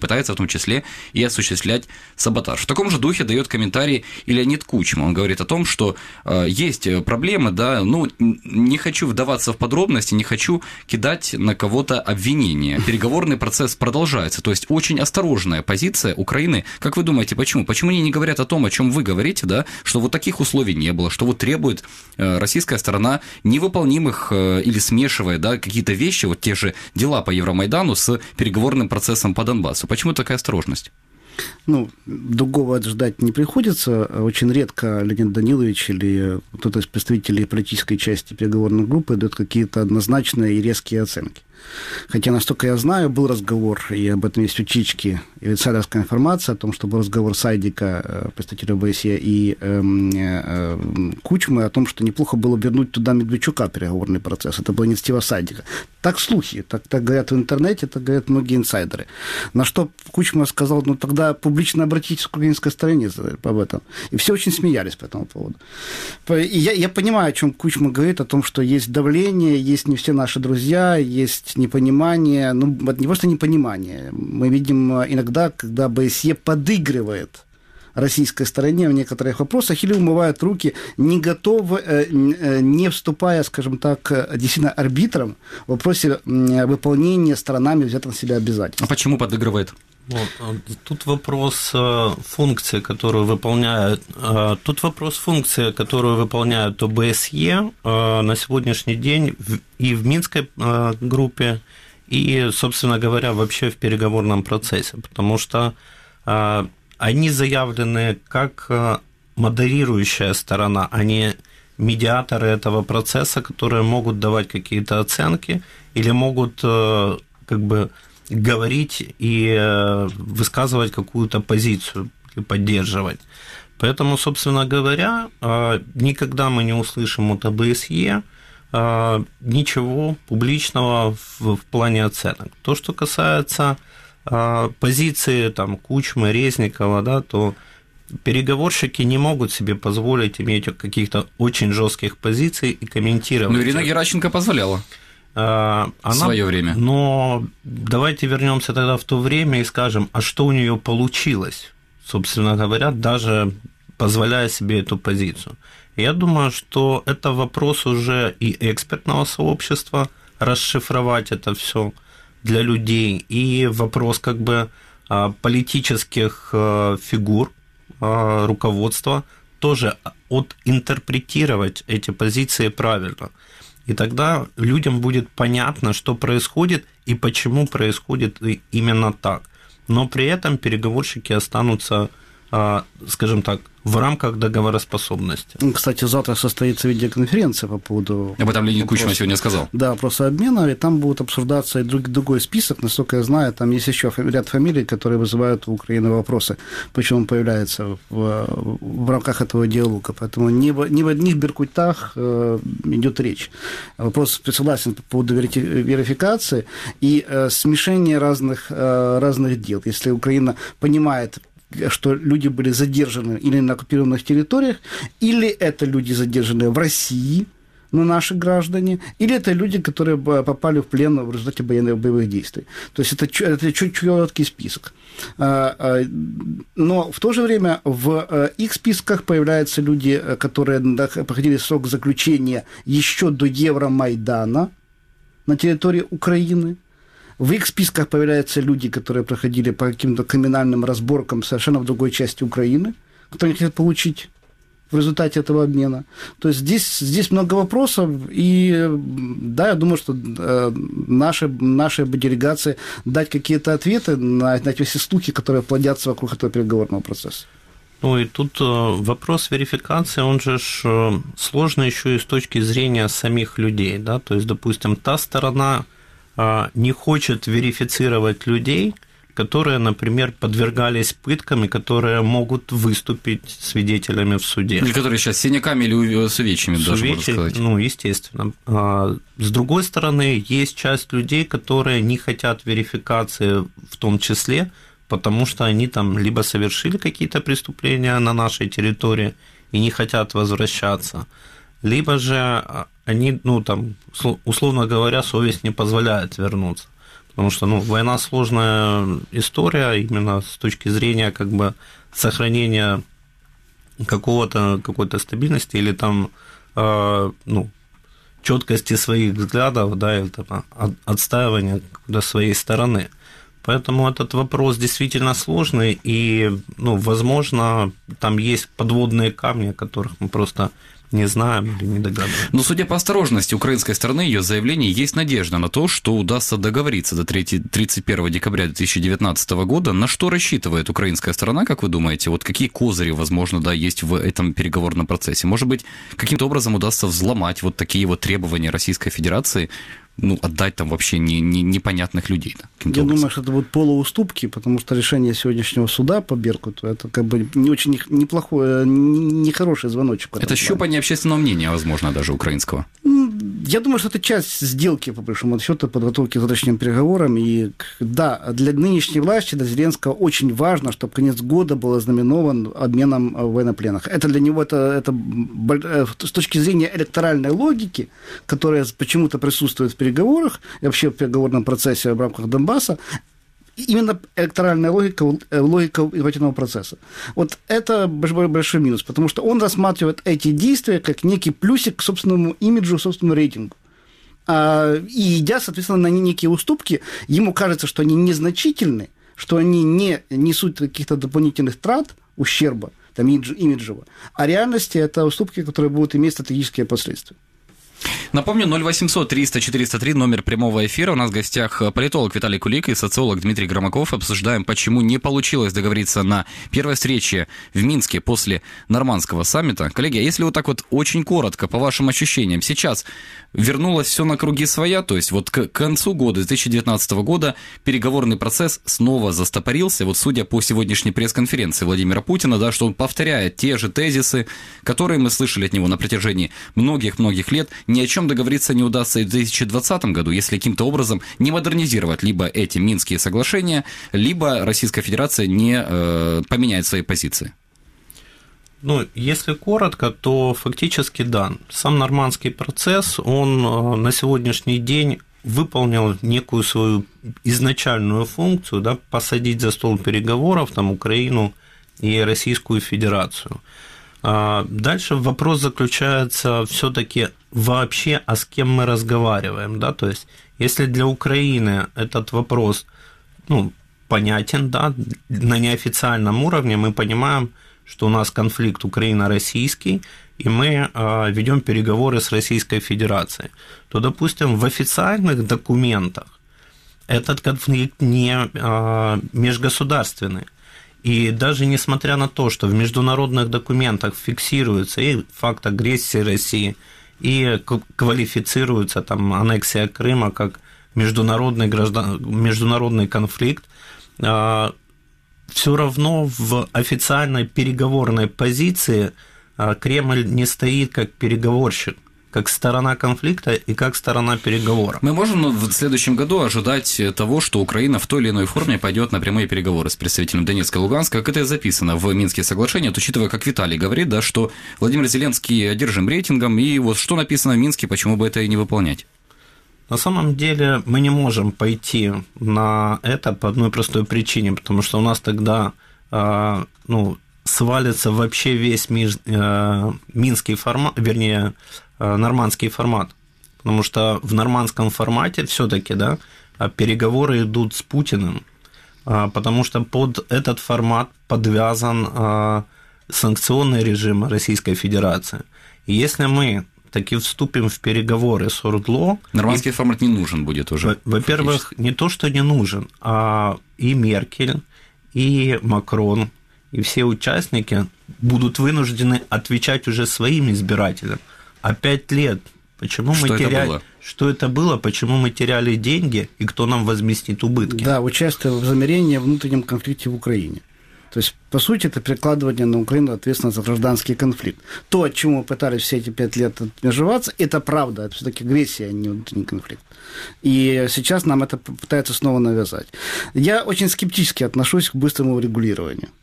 B: пытается в том числе и осуществлять саботаж. В таком же духе дает комментарий и Леонид Кучма. Он говорит о том, что есть проблемы, да, ну, не хочу вдаваться в подробности, не хочу кидать на кого-то обвинения. Переговорный процесс продолжается, то есть очень осторожная позиция Украины. Как вы думаете, почему? Почему они не говорят о том, о чем вы говорите, да, что вот таких условий не было, что вот требует российская сторона невыполнимых или смешивая, да, какие-то вещи, вот те же дела по Евромайдану с переговорным процессом по Донбассу. Почему такая осторожность?
J: Ну, другого ждать не приходится. Очень редко Леонид Данилович или кто-то из представителей политической части переговорной группы дает какие-то однозначные и резкие оценки. Хотя, насколько я знаю, был разговор, и об этом есть утечки, и инсайдерская информация о том, что был разговор Сайдика, представителя ОБСЕ, и Кучмы о том, что неплохо было вернуть туда Медведчука в переговорный процесс. Это была инициатива Сайдика. Так слухи, так говорят в интернете, так говорят многие инсайдеры. На что Кучма сказал, ну тогда публично обратитесь к украинской стороне об этом. И все очень смеялись по этому поводу. И я понимаю, о чем Кучма говорит, о том, что есть давление, есть не все наши друзья, есть непонимание, ну, не просто непонимание. Мы видим иногда, когда ОБСЕ подыгрывает российской стороне в некоторых вопросах или умывает руки, не готовы, не вступая, скажем так, действительно арбитром в вопросе выполнения сторонами взятых на себя обязательств.
B: А почему подыгрывает?
I: Вот, тут вопрос функции, которую выполняют ОБСЕ на сегодняшний день и в Минской группе, и, собственно говоря, вообще в переговорном процессе, потому что они заявлены как модерирующая сторона, а не медиаторы этого процесса, которые могут давать какие-то оценки или могут как бы говорить и высказывать какую-то позицию и поддерживать. Поэтому, собственно говоря, никогда мы не услышим от ОБСЕ ничего публичного в плане оценок. То, что касается позиции там, Кучмы, Резникова, да, то переговорщики не могут себе позволить иметь каких-то очень жестких позиций и комментировать.
B: Но Ирина Геращенко позволяла. В свое время.
I: Но давайте вернемся тогда в то время и скажем, а что у нее получилось, собственно говоря, даже позволяя себе эту позицию. Я думаю, что это вопрос уже и экспертного сообщества, расшифровать это все для людей, и вопрос как бы политических фигур, руководства, тоже интерпретировать эти позиции правильно. И тогда людям будет понятно, что происходит и почему происходит именно так. Но при этом переговорщики останутся, скажем так, в рамках договороспособности.
J: Кстати, завтра состоится видеоконференция по поводу...
B: Об этом Леонид Кучма сегодня сказал.
J: Да, вопроса обмена, и там будет обсуждаться и другой список, насколько я знаю, там есть еще ряд фамилий, которые вызывают у Украины вопросы, почему он появляется в рамках этого диалога. Поэтому не в одних беркутах идет речь. Вопрос, согласен, по поводу верификации и смешения разных дел. Если Украина понимает, что люди были задержаны или на оккупированных территориях, или это люди, задержанные в России, но наши граждане, или это люди, которые попали в плен в результате боевых действий. То есть это четкий список. Но в то же время в их списках появляются люди, которые проходили срок заключения еще до Евромайдана на территории Украины. В их списках появляются люди, которые проходили по каким-то криминальным разборкам совершенно в другой части Украины, которые хотят получить в результате этого обмена. То есть здесь много вопросов, и да, я думаю, что нашей делегации дать какие-то ответы на эти все слухи, которые плодятся вокруг этого переговорного процесса.
I: Ну и тут вопрос верификации, он же сложный еще и с точки зрения самих людей, да, то есть, допустим, та сторона не хочет верифицировать людей, которые, например, подвергались пыткам и которые могут выступить свидетелями в суде.
B: Или которые сейчас с синяками или с увечьями, даже можно сказать.
I: Ну, естественно. С другой стороны, есть часть людей, которые не хотят верификации в том числе, потому что они там либо совершили какие-то преступления на нашей территории и не хотят возвращаться, либо же они, ну, там, условно говоря, совесть не позволяет вернуться. Потому что, война сложная история именно с точки зрения как бы сохранения какой-то стабильности или там, четкости своих взглядов, да, или там, отстаивания своей стороны. Поэтому этот вопрос действительно сложный, и, возможно, там есть подводные камни, о которых мы просто не знаем или не догадываемся.
B: Но, судя по осторожности украинской стороны, ее заявлений, есть надежда на то, что удастся договориться до 31 декабря 2019 года. На что рассчитывает украинская сторона, как вы думаете? Вот какие козыри, возможно, да, есть в этом переговорном процессе? Может быть, каким-то образом удастся взломать вот такие вот требования Российской Федерации, отдать там вообще непонятных людей. Да,
J: Я думаю, что это будут полууступки, потому что решение сегодняшнего суда по Беркуту, это как бы не очень неплохой, нехороший звоночек.
B: Это щупание общественного мнения, возможно, даже украинского.
J: Я думаю, что это часть сделки, по большому счету, подготовки к завтрашним переговорам. И да, для нынешней власти, для Зеленского очень важно, чтобы конец года был ознаменован обменом военнопленных. Это для него, это с точки зрения электоральной логики, которая почему-то присутствует в переговорах, и вообще в переговорном процессе в рамках Донбасса, именно электоральная логика военного процесса. Вот это большой минус, потому что он рассматривает эти действия как некий плюсик к собственному имиджу, собственному рейтингу. И идя, соответственно, на некие уступки, ему кажется, что они незначительны, что они не несут каких-то дополнительных трат, ущерба, там, имиджевого, а в реальности это уступки, которые будут иметь стратегические последствия.
B: Напомню, 0800 300 403, номер прямого эфира. У нас в гостях политолог Виталий Кулик и социолог Дмитрий Громаков. Обсуждаем, почему не получилось договориться на первой встрече в Минске после нормандского саммита. Коллеги, а если вот так вот очень коротко, по вашим ощущениям, сейчас вернулось все на круги своя, то есть вот к концу года, 2019 года, переговорный процесс снова застопорился. Вот судя по сегодняшней пресс-конференции Владимира Путина, да, что он повторяет те же тезисы, которые мы слышали от него на протяжении многих-многих лет. Ни о чем договориться не удастся и в 2020 году, если каким-то образом не модернизировать либо эти Минские соглашения, либо Российская Федерация не поменяет свои позиции.
I: Если коротко, то фактически да. Сам нормандский процесс, он на сегодняшний день выполнил некую свою изначальную функцию, да, посадить за стол переговоров там Украину и Российскую Федерацию. Дальше вопрос заключается все-таки вообще, а с кем мы разговариваем, да, то есть если для Украины этот вопрос, понятен, да, на неофициальном уровне мы понимаем, что у нас конфликт Украина-российский, и мы ведем переговоры с Российской Федерацией, то, допустим, в официальных документах этот конфликт не межгосударственный. И даже несмотря на то, что в международных документах фиксируется и факт агрессии России, и квалифицируется там аннексия Крыма как международный конфликт, все равно в официальной переговорной позиции Кремль не стоит как переговорщик, как сторона конфликта и как сторона переговоров.
B: Мы можем в следующем году ожидать того, что Украина в той или иной форме пойдет на прямые переговоры с представителем Донецка и Луганска, как это и записано в Минские соглашения, учитывая, как Виталий говорит, да, что Владимир Зеленский одержим рейтингом, и вот что написано в Минске, почему бы это и не выполнять?
I: На самом деле мы не можем пойти на это по одной простой причине, потому что у нас тогда свалится вообще весь минский формат, вернее, нормандский формат, потому что в нормандском формате все-таки, да, переговоры идут с Путиным, потому что под этот формат подвязан санкционный режим Российской Федерации. И если мы таки вступим в переговоры с ОРДЛО...
B: Нормандский формат не нужен будет уже.
I: Во-первых, не то, что не нужен, а и Меркель, и Макрон, и все участники будут вынуждены отвечать уже своим избирателям. А 5 лет, почему мы теряли... Что это было, почему мы теряли деньги, и кто нам возместит убытки?
J: Да, участие в замерении в внутреннем конфликте в Украине. То есть, по сути, это перекладывание на Украину ответственность за гражданский конфликт. То, от чего мы пытались все эти 5 лет отмежеваться, это правда, это все-таки агрессия, а не внутренний конфликт. И сейчас нам это пытаются снова навязать. Я очень скептически отношусь к быстрому регулированию.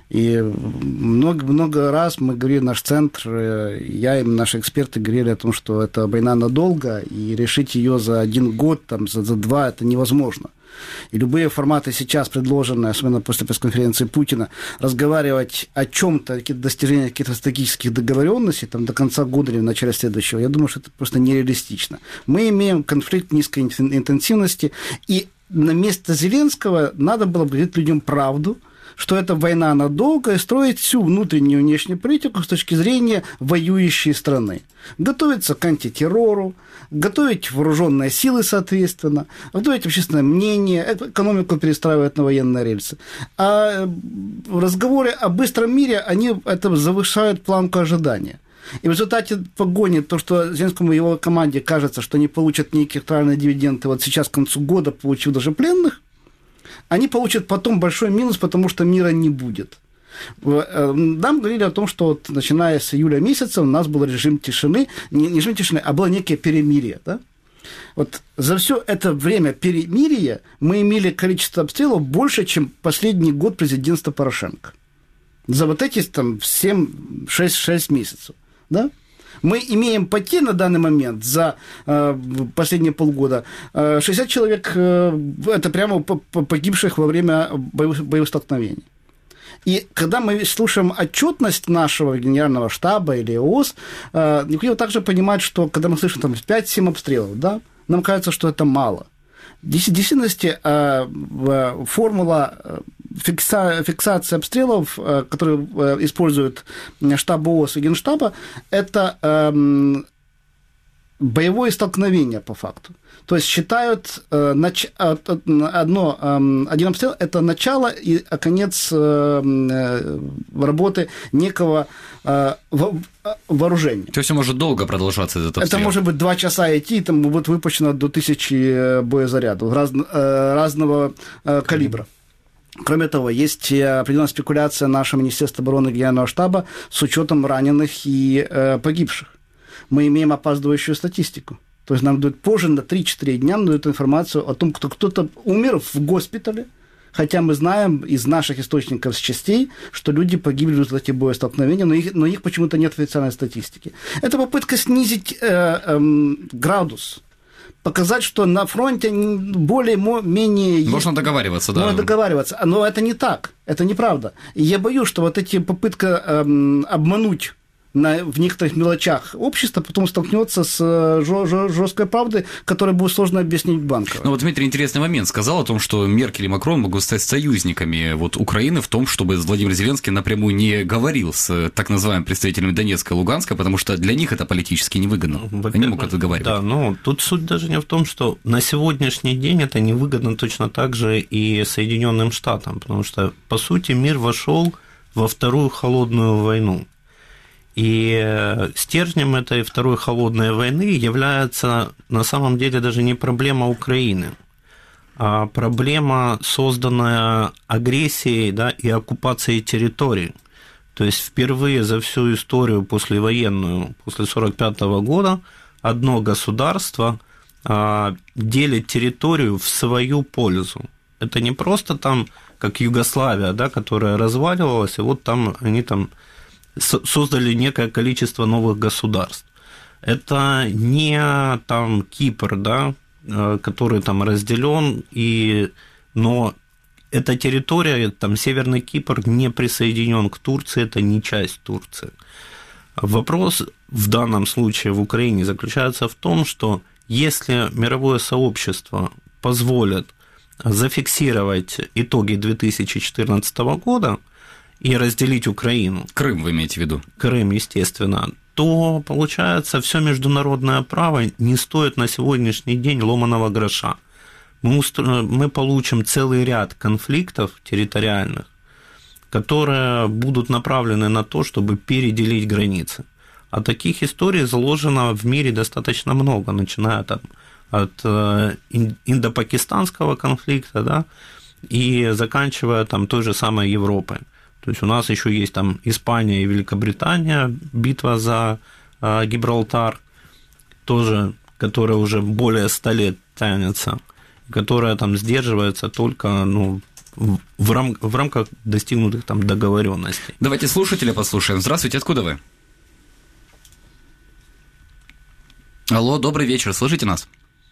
J: И много раз мы говорили, наш центр, я и наши эксперты говорили о том, что это война надолго, и решить ее за 1 год, там, за 2 это невозможно. И любые форматы сейчас предложенные, особенно после пресс-конференции Путина, разговаривать о чем-то, какие-то достижения каких-то стратегических договоренностей там, до конца года или в начале следующего, я думаю, что это просто нереалистично. Мы имеем конфликт низкой интенсивности, и на место Зеленского надо было говорить людям правду, что это война надолго, и строить всю внутреннюю и внешнюю политику с точки зрения воюющей страны. Готовиться к антитеррору, готовить вооруженные силы, соответственно, готовить общественное мнение, экономику перестраивать на военные рельсы. А в разговоре о быстром мире, они это завышают планку ожидания. И в результате погони, то, что Зеленскому и его команде кажется, что они получат некие электоральные дивиденды, вот сейчас к концу года, получив даже пленных, они получат потом большой минус, потому что мира не будет. Нам говорили о том, что вот, начиная с июля месяца у нас был режим тишины, не режим тишины, а было некое перемирие. Да? Вот за все это время перемирия мы имели количество обстрелов больше, чем последний год президентства Порошенко. За вот эти там, 6 месяцев. Да? Мы имеем потерь на данный момент за последние полгода 60 человек, это прямо погибших во время боевых столкновений. И когда мы слушаем отчетность нашего генерального штаба или ООС, необходимо также понимать, что когда мы слышим там 5-7 обстрелов, да, нам кажется, что это мало. В действительности формула фиксации обстрелов, которые используют штаб ООС и Генштаба, это боевое столкновение по факту. То есть считают один обстрел – это начало и конец работы некого вооружения.
B: То есть может долго продолжаться этот обстрел?
J: Это может быть 2 часа идти, и там будет выпущено до 1000 боезарядов разного калибра. Кроме того, есть определенная спекуляция нашего Министерства обороны и Генерального штаба с учетом раненых и погибших. Мы имеем опаздывающую статистику. То есть нам дают позже, на 3-4 дня, нам дают информацию о том, кто-то умер в госпитале, хотя мы знаем из наших источников с частей, что люди погибли в результате боестолкновения, но их почему-то нет в официальной статистике. Это попытка снизить градус, показать, что на фронте более-менее...
B: Можно договариваться, да?
J: Можно договариваться, но это не так, это неправда. И я боюсь, что вот эти попытки обмануть в некоторых мелочах общество потом столкнется с жесткой правдой, которую будет сложно объяснить банкам.
B: Ну вот Дмитрий интересный момент сказал о том, что Меркель и Макрон могут стать союзниками вот Украины в том, чтобы Владимир Зеленский напрямую не говорил с так называемыми представителями Донецка и Луганска, потому что для них это политически невыгодно. Они могут договаривать.
I: Да, но тут суть даже не в том, что на сегодняшний день это невыгодно точно так же и Соединенным Штатам, потому что, по сути, мир вошел во вторую холодную войну. И стержнем этой второй холодной войны является на самом деле даже не проблема Украины, а проблема, созданная агрессией, да, и оккупацией территорий. То есть впервые за всю историю послевоенную, после 1945 года, одно государство делит территорию в свою пользу. Это не просто там, как Югославия, да, которая разваливалась, и вот там они там создали некое количество новых государств. Это не там Кипр, да, который там разделен, но эта территория, там Северный Кипр не присоединен к Турции, это не часть Турции. Вопрос в данном случае в Украине заключается в том, что если мировое сообщество позволит зафиксировать итоги 2014 года, и разделить Украину.
B: Крым вы имеете в виду?
I: Крым, естественно. То, получается, все международное право не стоит на сегодняшний день ломаного гроша. Мы получим целый ряд конфликтов территориальных, которые будут направлены на то, чтобы переделить границы. А таких историй заложено в мире достаточно много, начиная там от индопакистанского конфликта, да, и заканчивая там той же самой Европой. То есть у нас еще есть там Испания и Великобритания, битва за Гибралтар, тоже, которая уже более 100 лет тянется, которая там сдерживается только в рамках достигнутых там договоренностей.
B: Давайте слушателя послушаем. Здравствуйте, откуда вы? Алло, добрый вечер, слышите нас?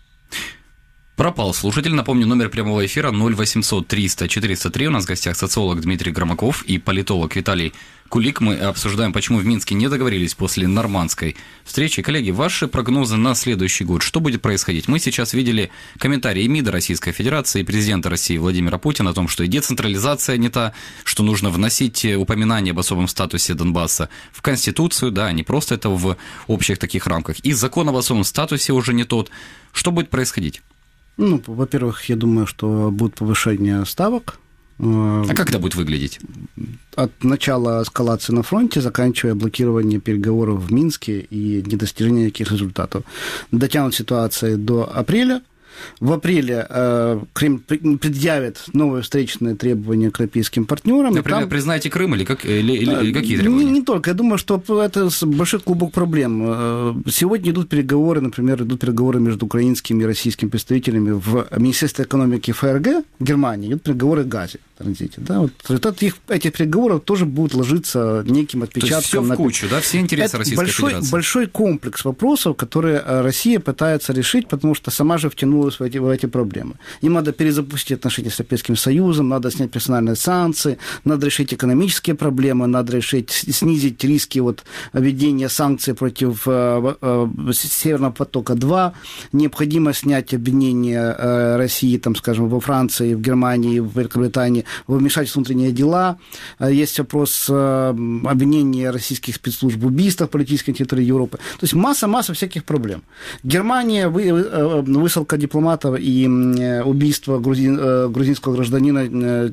B: Пропал слушатель. Напомню, номер прямого эфира 0800 300 403. У нас в гостях социолог Дмитрий Громаков и политолог Виталий Кулик. Мы обсуждаем, почему в Минске не договорились после нормандской встречи. Коллеги, ваши прогнозы на следующий год. Что будет происходить? Мы сейчас видели комментарии МИДа Российской Федерации и президента России Владимира Путина о том, что и децентрализация не та, что нужно вносить упоминание об особом статусе Донбасса в Конституцию, да, не просто это в общих таких рамках. И закон об особом статусе уже не тот. Что будет происходить?
J: Ну, во-первых, я думаю, что будет повышение ставок.
B: А как это будет выглядеть?
J: От начала эскалации на фронте, заканчивая блокирование переговоров в Минске и недостижение никаких результатов. Дотянут ситуацию до апреля. В апреле Кремль предъявит новые встречные требования к европейским партнерам.
B: Например, там... признайте Крым или какие требования?
J: Не только. Я думаю, что это большой клубок проблем. Сегодня идут переговоры, например, между украинскими и российскими представителями в Министерстве экономики ФРГ Германии. Идут переговоры о газе. Транзите, да? Вот результат этих переговоров тоже будет ложиться неким отпечатком.
B: То есть все в кучу, да? Все интересы Российской Федерации.
J: Большой комплекс вопросов, которые Россия пытается решить, потому что сама же втянулась в эти проблемы. Им надо перезапустить отношения с Европейским Союзом, надо снять персональные санкции, надо решить экономические проблемы, надо снизить риски введения санкций против Северного потока-2, необходимо снять обвинения России, там, скажем, во Франции, в Германии, в Великобритании в вмешательство в внутренние дела. Есть вопрос обвинения российских спецслужб в убийствах политической территории Европы. То есть масса всяких проблем. Германия, высылка дипломатов и убийство грузинского гражданина,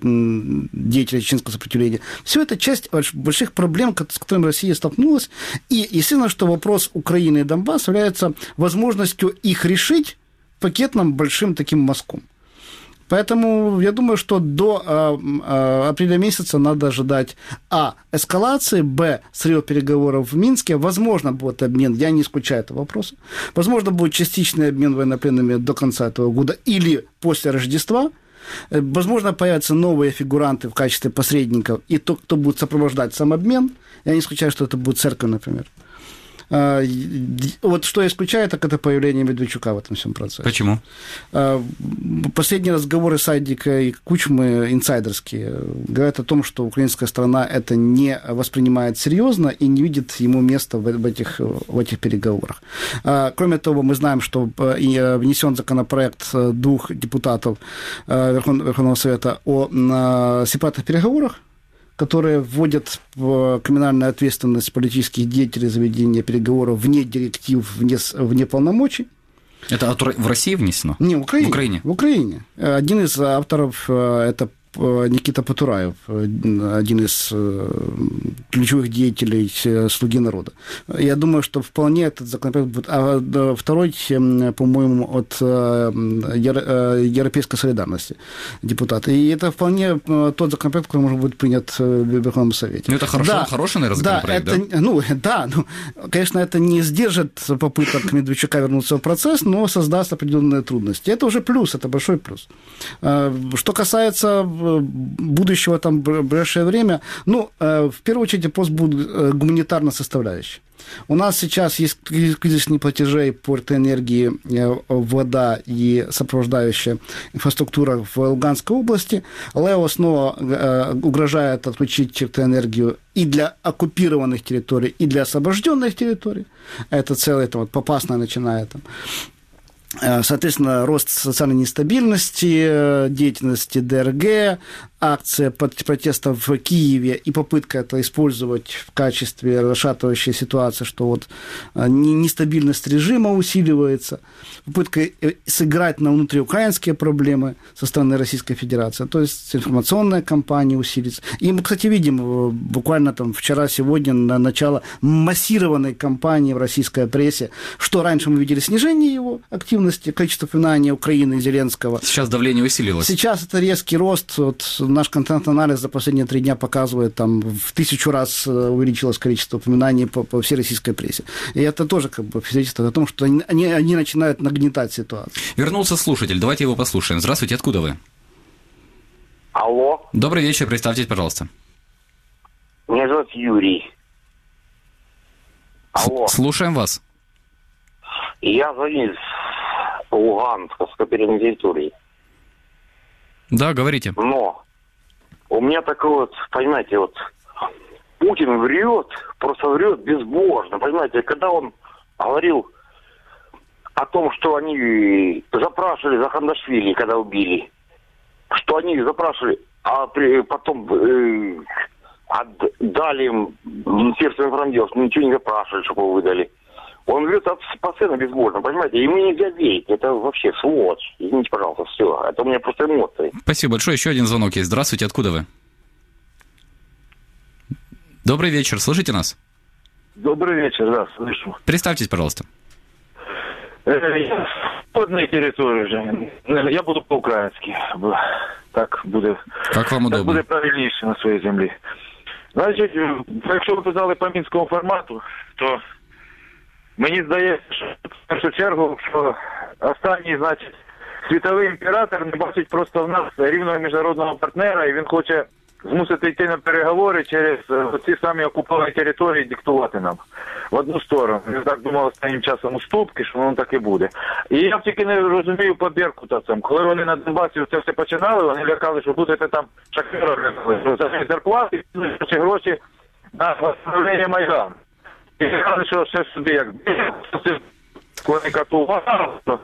J: деятеля чеченского сопротивления. Все это часть больших проблем, с которыми Россия столкнулась. И, естественно, что вопрос Украины и Донбасса является возможностью их решить пакетным большим таким мазком. Поэтому я думаю, что до апреля месяца надо ожидать эскалации, срыва переговоров в Минске. Возможно, будет обмен, я не исключаю этого вопроса. Возможно, будет частичный обмен военнопленными до конца этого года или после Рождества. Возможно, появятся новые фигуранты в качестве посредников и тот, кто будет сопровождать сам обмен. Я не исключаю, что это будет церковь, например. Вот что я исключаю, так это появление Медведчука в этом всем процессе.
B: Почему?
J: Последние разговоры Садика и Кучмы инсайдерские говорят о том, что украинская сторона это не воспринимает серьезно и не видит ему места в этих переговорах. Кроме того, мы знаем, что внесен законопроект двух депутатов Верховного Совета о сепаратных переговорах, которые вводят в криминальную ответственность политических деятелей за ведение переговоров вне директив, вне полномочий.
B: Это в России внесено?
J: Не, в Украине. В Украине. Один из авторов – это Никита Потураев, один из ключевых деятелей «Слуги народа». Я думаю, что вполне этот законопроект будет... А второй, по-моему, от Европейской солидарности депутат. И это вполне тот законопроект, который может быть принят в Верховном Совете.
B: Ну, это хороший, наверное, законопроект,
J: да? Конечно, это не сдержит попыток Медведчука вернуться в процесс, но создаст определенные трудности. Это уже плюс, это большой плюс. Что касается будущего там в ближайшее время, в первую очередь вопрос будет гуманитарной составляющей. У нас сейчас есть кризисные платежи по электроэнергии, вода и сопровождающая инфраструктура в Луганской области. Лео снова угрожает отключить электроэнергию и для оккупированных территорий, и для освобожденных территорий. Это целое, Попасная начинает там. Соответственно, рост социальной нестабильности, деятельности ДРГ, акция протеста в Киеве и попытка это использовать в качестве расшатывающей ситуации, что нестабильность режима усиливается, попытка сыграть на внутриукраинские проблемы со стороны Российской Федерации, то есть информационная кампания усилится. И мы, кстати, видим буквально вчера-сегодня начало массированной кампании в российской прессе, что раньше мы видели снижение его активности, количество упоминания Украины и Зеленского.
B: Сейчас давление усилилось.
J: Сейчас это резкий рост. Наш контент-анализ за последние 3 дня показывает, в 1000 раз увеличилось количество упоминаний по всей российской прессе. И это тоже свидетельствует о том, что они начинают нагнетать ситуацию.
B: Вернулся слушатель, давайте его послушаем. Здравствуйте, откуда вы?
K: Алло.
B: Добрый вечер, представьтесь, пожалуйста.
K: Меня зовут Юрий. Алло.
B: Слушаем вас.
K: Я звоню из Луганска, с оккупированной территории.
B: Да, говорите.
K: Но у меня такое вот, понимаете, вот Путин врет, просто врет безбожно, понимаете, когда он говорил о том, что они запрашивали за Хандашвили, когда убили, что они запрашивали, а потом отдали им Министерство иностранных дел, ничего не запрашивали, чтобы его выдали. Он врет постоянно безбожно, понимаете, ему нельзя верить, это вообще сволочь. Извините, пожалуйста, все, это у меня просто эмоции.
B: Спасибо большое, еще один звонок есть. Здравствуйте, откуда вы? Добрый вечер, слышите нас?
L: Добрый вечер, да, слышу.
B: Представьтесь, пожалуйста.
L: Я в одной территории же. Я буду по-украински. Так буде.
B: Как вам удобно?
L: Так буде правильніше на своїй землі. Значить, якщо ви казали по мінському формату, то мені здається, що в першу чергу, що останній, значить, світовий імператор не бачить просто в нас рівного міжнародного партнера, і він хоче змусити йти на переговори через ці самі окуповані території, диктувати нам в одну сторону. Я так думав останнім часом уступки, що воно так і буде. І я тільки не розумію по беркутовцям. Коли вони на Донбасі це все починали, вони лякали, що будете там шахтером, що за зарплати, чи гроші на восстановлення Майдану. І лякали, що все собі як коли катували, то...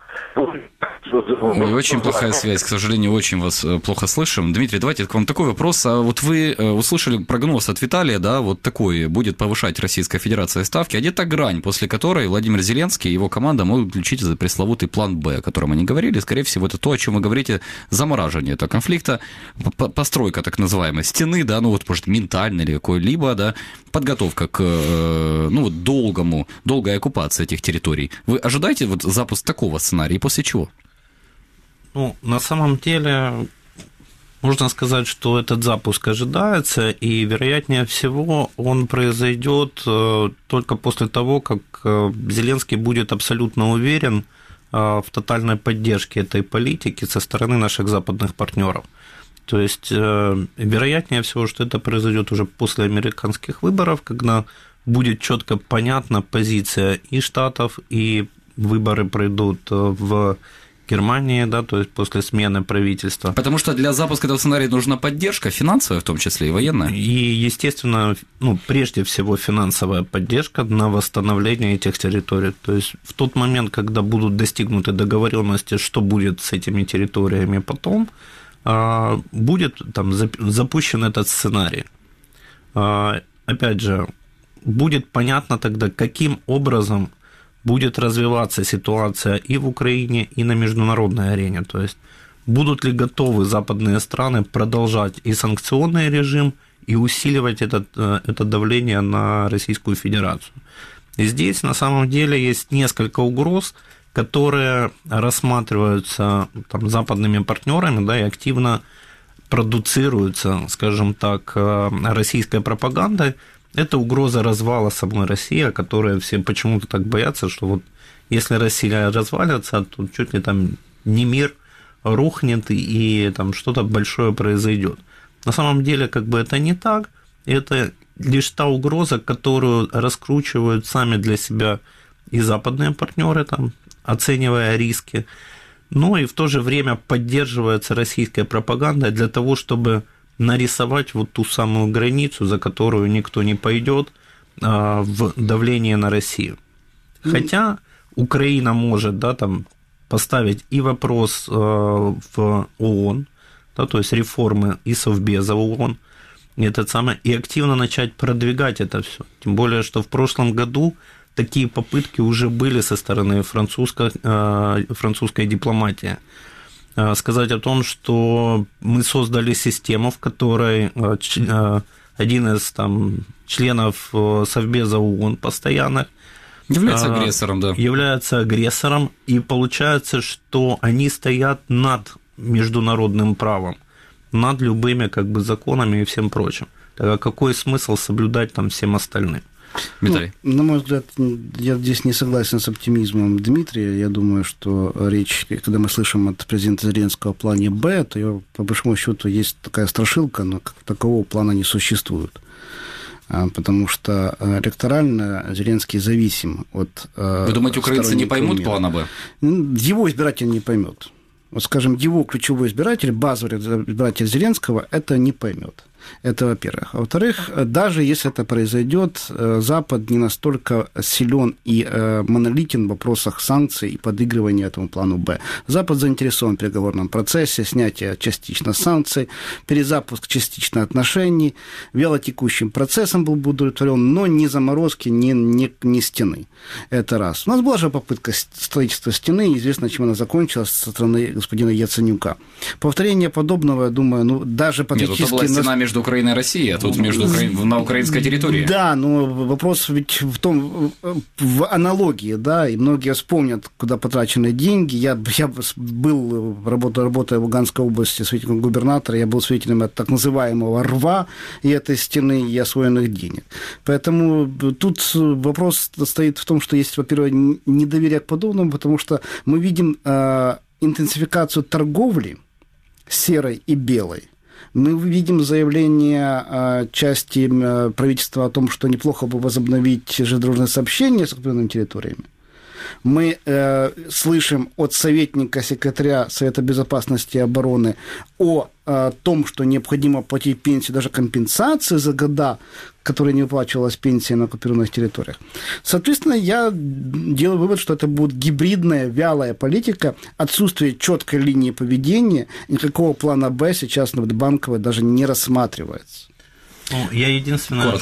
B: Ой, очень плохая связь, к сожалению, очень вас плохо слышим. Дмитрий, давайте к вам такой вопрос. А вот вы услышали прогноз от Виталия, да, вот такой, будет повышать Российская Федерация ставки, а где-то грань, после которой Владимир Зеленский и его команда могут включить за пресловутый план «Б», о котором они говорили. Скорее всего, это то, о чем вы говорите, замораживание этого конфликта, постройка так называемой стены, да, ну вот, может, ментальной или какой-либо, да, подготовка к, ну вот, долгой оккупации этих территорий. Вы ожидаете вот запуск такого сценария и после чего?
I: Ну, на самом деле, можно сказать, что этот запуск ожидается, и, вероятнее всего, он произойдет только после того, как Зеленский будет абсолютно уверен в тотальной поддержке этой политики со стороны наших западных партнеров. То есть, вероятнее всего, что это произойдет уже после американских выборов, когда будет четко понятна позиция и Штатов, и выборы пройдут в Германии, да, то есть после смены правительства.
B: Потому что для запуска этого сценария нужна поддержка, финансовая в том числе, и военная.
I: И, естественно, ну, прежде всего финансовая поддержка на восстановление этих территорий. То есть в тот момент, когда будут достигнуты договоренности, что будет с этими территориями потом, будет там запущен этот сценарий. Опять же, будет понятно тогда, каким образом будет развиваться ситуация и в Украине, и на международной арене. То есть будут ли готовы западные страны продолжать и санкционный режим, и усиливать это давление на Российскую Федерацию. И здесь на самом деле есть несколько угроз, которые рассматриваются там западными партнерами, да, и активно продуцируются, скажем так, российской пропагандой. Это угроза развала самой России, о которой все почему-то так боятся, что вот если Россия развалится, то чуть ли там не мир рухнет и там что-то большое произойдет. На самом деле, как бы это не так, это лишь та угроза, которую раскручивают сами для себя и западные партнеры, там, оценивая риски, но и в то же время поддерживается российская пропаганда для того, чтобы нарисовать вот ту самую границу, за которую никто не пойдет, в давлении на Россию. Хотя Украина может, да, там, поставить и вопрос в ООН, да, то есть реформы и Совбеза ООН, и активно начать продвигать это все. Тем более, что в прошлом году такие попытки уже были со стороны французской дипломатии. Сказать о том, что мы создали систему, в которой один из там, членов Совбеза ООН постоянных
B: является агрессором, да.
I: Является агрессором, и получается, что они стоят над международным правом, над любыми как бы законами и всем прочим. Так какой смысл соблюдать там всем остальным?
B: Виталий?
J: На мой взгляд, я здесь не согласен с оптимизмом Дмитрия. Я думаю, что речь, когда мы слышим от президента Зеленского о плане «Б», то, по большому счету, есть такая страшилка, но как такого плана не существует. Потому что электорально Зеленский зависим от...
B: Вы думаете, украинцы не поймут плана «Б»?
J: Его избиратель не поймет. Вот, скажем, его ключевой избиратель, базовый избиратель Зеленского, это не поймет. Это во-первых. А во-вторых, даже если это произойдет, Запад не настолько силен и монолитен в вопросах санкций и подыгрывания этому плану «Б». Запад заинтересован в переговорном процессе, снятие частично санкций, перезапуск частично отношений, вялотекущим процессом был бы удовлетворен, но ни заморозки, ни стены. Это раз. У нас была же попытка строительства стены, известно, чем она закончилась со стороны господина Яценюка. Повторение подобного, я думаю, даже патриотически...
B: Нет, это была стена между Украиной и Россией, а тут на украинской территории.
J: Да, но вопрос ведь в аналогии, да, и многие вспомнят, куда потрачены деньги. Я был, работая в Луганской области свидетелем губернатора, я был свидетелем так называемого рва и этой стены, и освоенных денег. Поэтому тут вопрос стоит в том, что есть, во-первых, недоверие к подобному, потому что мы видим интенсификацию торговли серой и белой. Мы видим заявление части правительства о том, что неплохо бы возобновить железнодорожное сообщение с оккупированными территориями. Мы слышим от советника секретаря Совета безопасности и обороны о том, что необходимо платить пенсию, даже компенсации за года, которые не выплачивалась пенсия на оккупированных территориях. Соответственно, я делаю вывод, что это будет гибридная, вялая политика, отсутствие четкой линии поведения, никакого плана «Б» сейчас на Банковой даже не рассматривается.
I: Я единственное,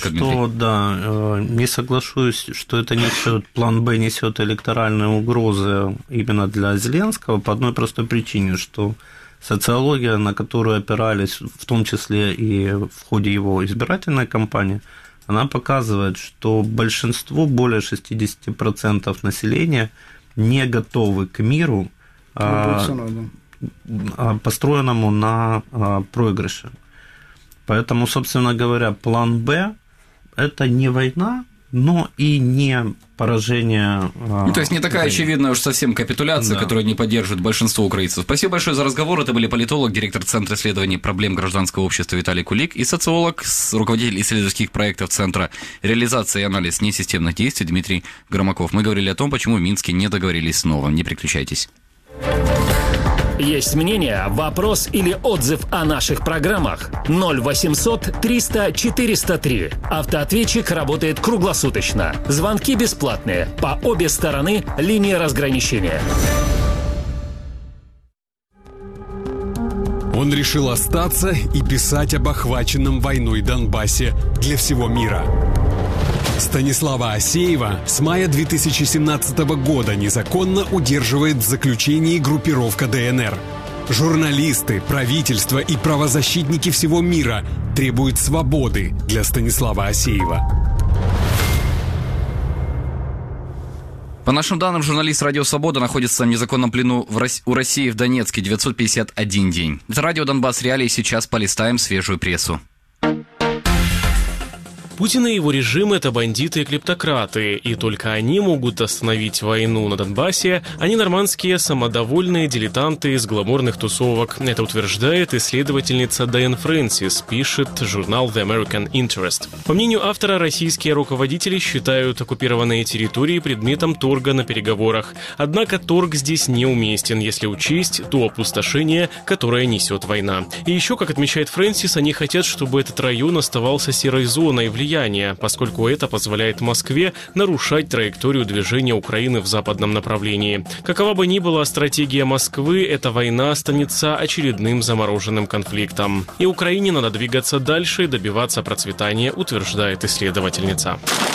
I: не соглашусь, что это несет, план «Б» несет электоральные угрозы именно для Зеленского по одной простой причине, что социология, на которую опирались в том числе и в ходе его избирательной кампании, она показывает, что большинство, более 60% населения не готовы к миру, построенному на проигрыше. Поэтому, собственно говоря, план «Б» – это не война, но и не поражение.
B: То есть не такая очевидная уж совсем капитуляция, которая не поддерживает большинство украинцев. Спасибо большое за разговор. Это были политолог, директор Центра исследований проблем гражданского общества Виталий Кулик и социолог, руководитель исследовательских проектов Центра реализации и анализ несистемных действий Дмитрий Громаков. Мы говорили о том, почему в Минске не договорились снова. Не переключайтесь.
A: Есть мнение, вопрос или отзыв о наших программах? 0800 300 403. Автоответчик работает круглосуточно. Звонки бесплатные. По обе стороны линии разграничения.
M: Он решил остаться и писать об охваченном войной Донбассе для всего мира. Станислава Асеева с мая 2017 года незаконно удерживает в заключении группировка ДНР. Журналисты, правительство и правозащитники всего мира требуют свободы для Станислава Асеева.
B: По нашим данным, журналист «Радио Свобода» находится в незаконном плену у России в Донецке 951 день. Это радио «Донбасс Реалии». Сейчас полистаем свежую прессу.
C: Путин и его режим – это бандиты и клептократы, и только они могут остановить войну на Донбассе, а не нормандские самодовольные дилетанты из гламурных тусовок. Это утверждает исследовательница Дайан Фрэнсис, пишет журнал The American Interest. По мнению автора, российские руководители считают оккупированные территории предметом торга на переговорах. Однако торг здесь неуместен, если учесть то опустошение, которое несет война. И еще, как отмечает Фрэнсис, они хотят, чтобы этот район оставался серой зоной влияния, поскольку это позволяет Москве нарушать траекторию движения Украины в западном направлении. Какова бы ни была стратегия Москвы, эта война останется очередным замороженным конфликтом. И Украине надо двигаться дальше и добиваться процветания, утверждает исследовательница.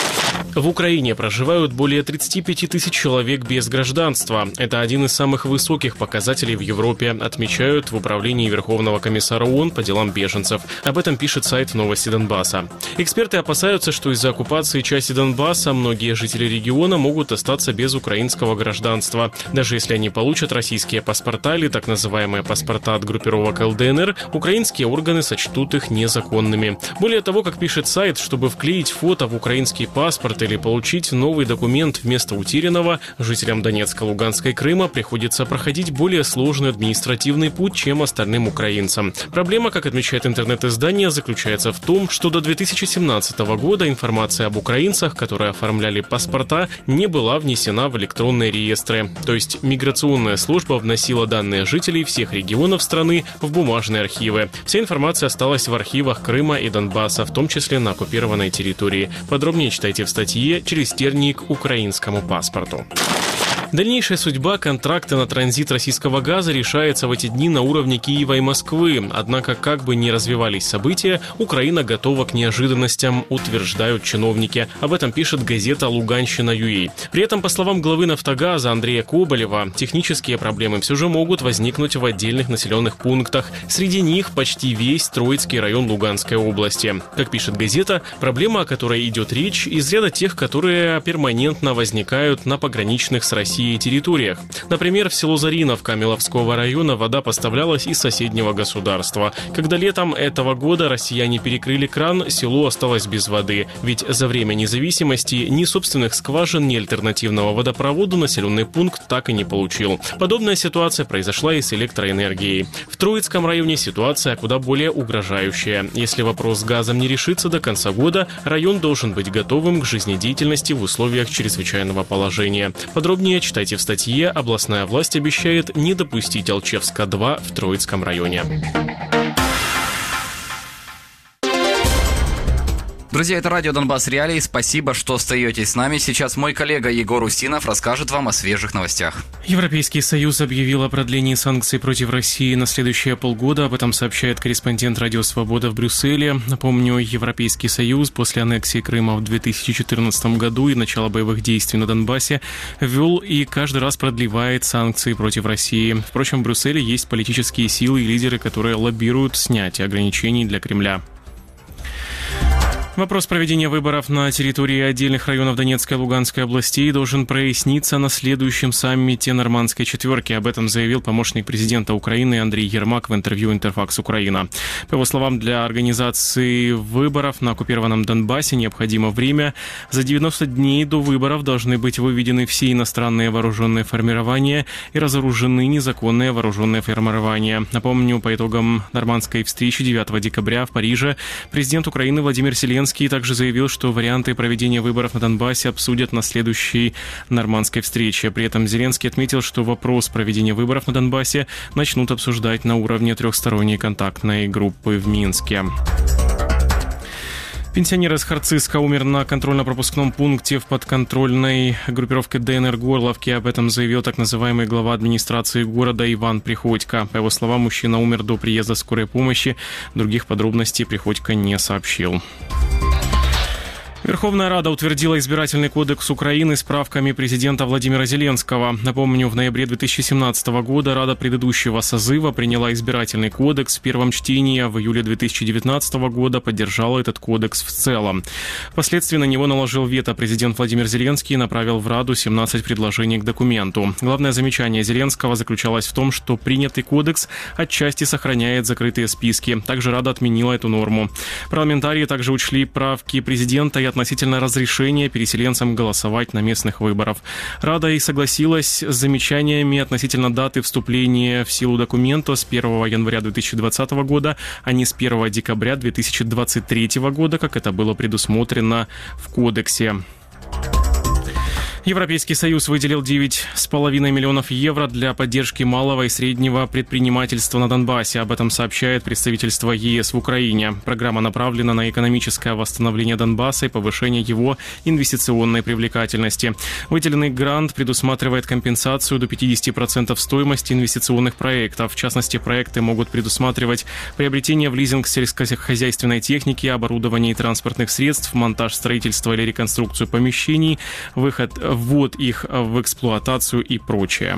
C: В Украине проживают более 35 тысяч человек без гражданства. Это один из самых высоких показателей в Европе, отмечают в Управлении Верховного комиссара ООН по делам беженцев. Об этом пишет сайт «Новости Донбасса». Эксперты опасаются, что из-за оккупации части Донбасса многие жители региона могут остаться без украинского гражданства. Даже если они получат российские паспорта или так называемые паспорта от группировок ЛДНР, украинские органы сочтут их незаконными. Более того, как пишет сайт, чтобы вклеить фото в украинский паспорт или получить новый документ вместо утерянного, жителям Донецка, Луганска и Крыма приходится проходить более сложный административный путь, чем остальным украинцам. Проблема, как отмечает интернет-издание, заключается в том, что до 2017 года информация об украинцах, которые оформляли паспорта, не была внесена в электронные реестры. То есть миграционная служба вносила данные жителей всех регионов страны в бумажные архивы. Вся информация осталась в архивах Крыма и Донбасса, в том числе на оккупированной территории. Подробнее читайте в статье «Через тернии к украинскому паспорту». Дальнейшая судьба контракта на транзит российского газа решается в эти дни на уровне Киева и Москвы. Однако, как бы ни развивались события, Украина готова к неожиданностям, утверждают чиновники. Об этом пишет газета «Луганщина.ua». При этом, по словам главы «Нафтогаза» Андрея Коболева, технические проблемы все же могут возникнуть в отдельных населенных пунктах. Среди них почти весь Троицкий район Луганской области. Как пишет газета, проблема, о которой идет речь, из ряда тех, которые перманентно возникают на пограничных с Россией территориях. Например, в село Заринов Камеловского района вода поставлялась из соседнего государства. Когда летом этого года россияне перекрыли кран, село осталось без воды. Ведь за время независимости ни собственных скважин, ни альтернативного водопровода населенный пункт так и не получил. Подобная ситуация произошла и с электроэнергией. В Троицком районе ситуация куда более угрожающая. Если вопрос с газом не решится до конца года, район должен быть готовым к жизнедеятельности в условиях чрезвычайного положения. Подробнее читайте в статье. Областная власть обещает не допустить Алчевска-2 в Троицком районе.
B: Друзья, это радио Донбасс Реалии. Спасибо, что остаетесь с нами. Сейчас мой коллега Егор Устинов расскажет вам о свежих новостях.
C: Европейский Союз объявил о продлении санкций против России на следующие полгода. Об этом сообщает корреспондент «Радио Свобода» в Брюсселе. Напомню, Европейский Союз после аннексии Крыма в 2014 году и начала боевых действий на Донбассе ввел и каждый раз продлевает санкции против России. Впрочем, в Брюсселе есть политические силы и лидеры, которые лоббируют снятие ограничений для Кремля. Вопрос проведения выборов на территории отдельных районов Донецкой и Луганской областей должен проясниться на следующем саммите Нормандской четверки. Об этом заявил помощник президента Украины Андрей Ермак в интервью «Интерфакс Украина». По его словам, для организации выборов на оккупированном Донбассе необходимо время. За 90 дней до выборов должны быть выведены все иностранные вооруженные формирования и разоружены незаконные вооруженные формирования. Напомню, по итогам нормандской встречи 9 декабря в Париже президент Украины Владимир Зеленский также заявил, что варианты проведения выборов на Донбассе обсудят на следующей нормандской встрече. При этом Зеленский отметил, что вопрос проведения выборов на Донбассе начнут обсуждать на уровне трехсторонней контактной группы в Минске. Пенсионер из Харциска умер на контрольно-пропускном пункте в подконтрольной группировке ДНР Горловки. Об этом заявил так называемый глава администрации города Иван Приходько. По его словам, мужчина умер до приезда скорой помощи. Других подробностей Приходько не сообщил. Верховная Рада утвердила избирательный кодекс Украины с правками президента Владимира Зеленского. Напомню, в ноябре 2017 года Рада предыдущего созыва приняла избирательный кодекс в первом чтении, а в июле 2019 года поддержала этот кодекс в целом. Впоследствии на него наложил вето президент Владимир Зеленский и направил в Раду 17 предложений к документу. Главное замечание Зеленского заключалось в том, что принятый кодекс отчасти сохраняет закрытые списки. Также Рада отменила эту норму. Парламентарии также учли правки президента и относительно разрешения переселенцам голосовать на местных выборах. Рада и согласилась с замечаниями относительно даты вступления в силу документа с 1 января 2020 года, а не с 1 декабря 2023 года, как это было предусмотрено в кодексе. Европейский Союз выделил 9,5 миллионов евро для поддержки малого и среднего предпринимательства на Донбассе. Об этом сообщает представительство ЕС в Украине. Программа направлена на экономическое восстановление Донбасса и повышение его инвестиционной привлекательности. Выделенный грант предусматривает компенсацию до 50% стоимости инвестиционных проектов. В частности, проекты могут предусматривать приобретение в лизинг сельскохозяйственной техники, оборудования и транспортных средств, монтаж, строительство или реконструкцию помещений, ввод их в эксплуатацию и прочее.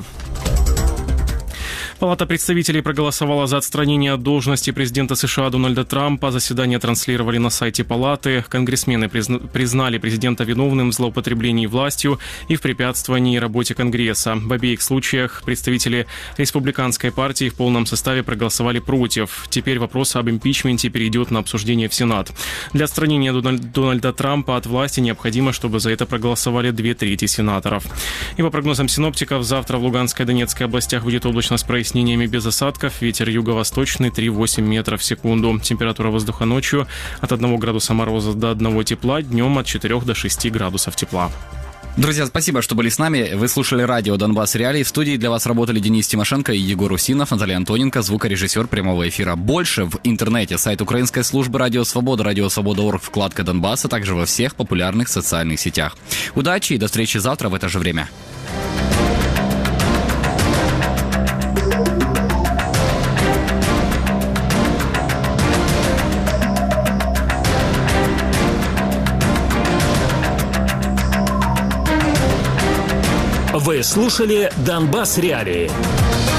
C: Палата представителей проголосовала за отстранение от должности президента США Дональда Трампа. Заседание транслировали на сайте Палаты. Конгрессмены признали президента виновным в злоупотреблении властью и в препятствовании работе Конгресса. В обеих случаях представители республиканской партии в полном составе проголосовали против. Теперь вопрос об импичменте перейдет на обсуждение в Сенат. Для отстранения Дональда Трампа от власти необходимо, чтобы за это проголосовали 2/3 сенаторов. И по прогнозам синоптиков, завтра в Луганской и Донецкой областях будет облачность прояснениями без осадков. Ветер юго-восточный 3,8 метров в секунду. Температура воздуха ночью от 1 градуса мороза до 1 тепла, днем от 4 до 6 градусов тепла.
B: Друзья, спасибо, что были с нами. Вы слушали радио «Донбасс Реалии». В студии для вас работали Денис Тимошенко и Егор Усинов, Наталья Антоненко, звукорежиссер прямого эфира. Больше в интернете. Сайт украинской службы «Радио Свобода», радиосвобода.орг, вкладка «Донбасс», а также во всех популярных социальных сетях. Удачи и до встречи завтра в это же время.
A: Вы слушали «Донбасс Реалии».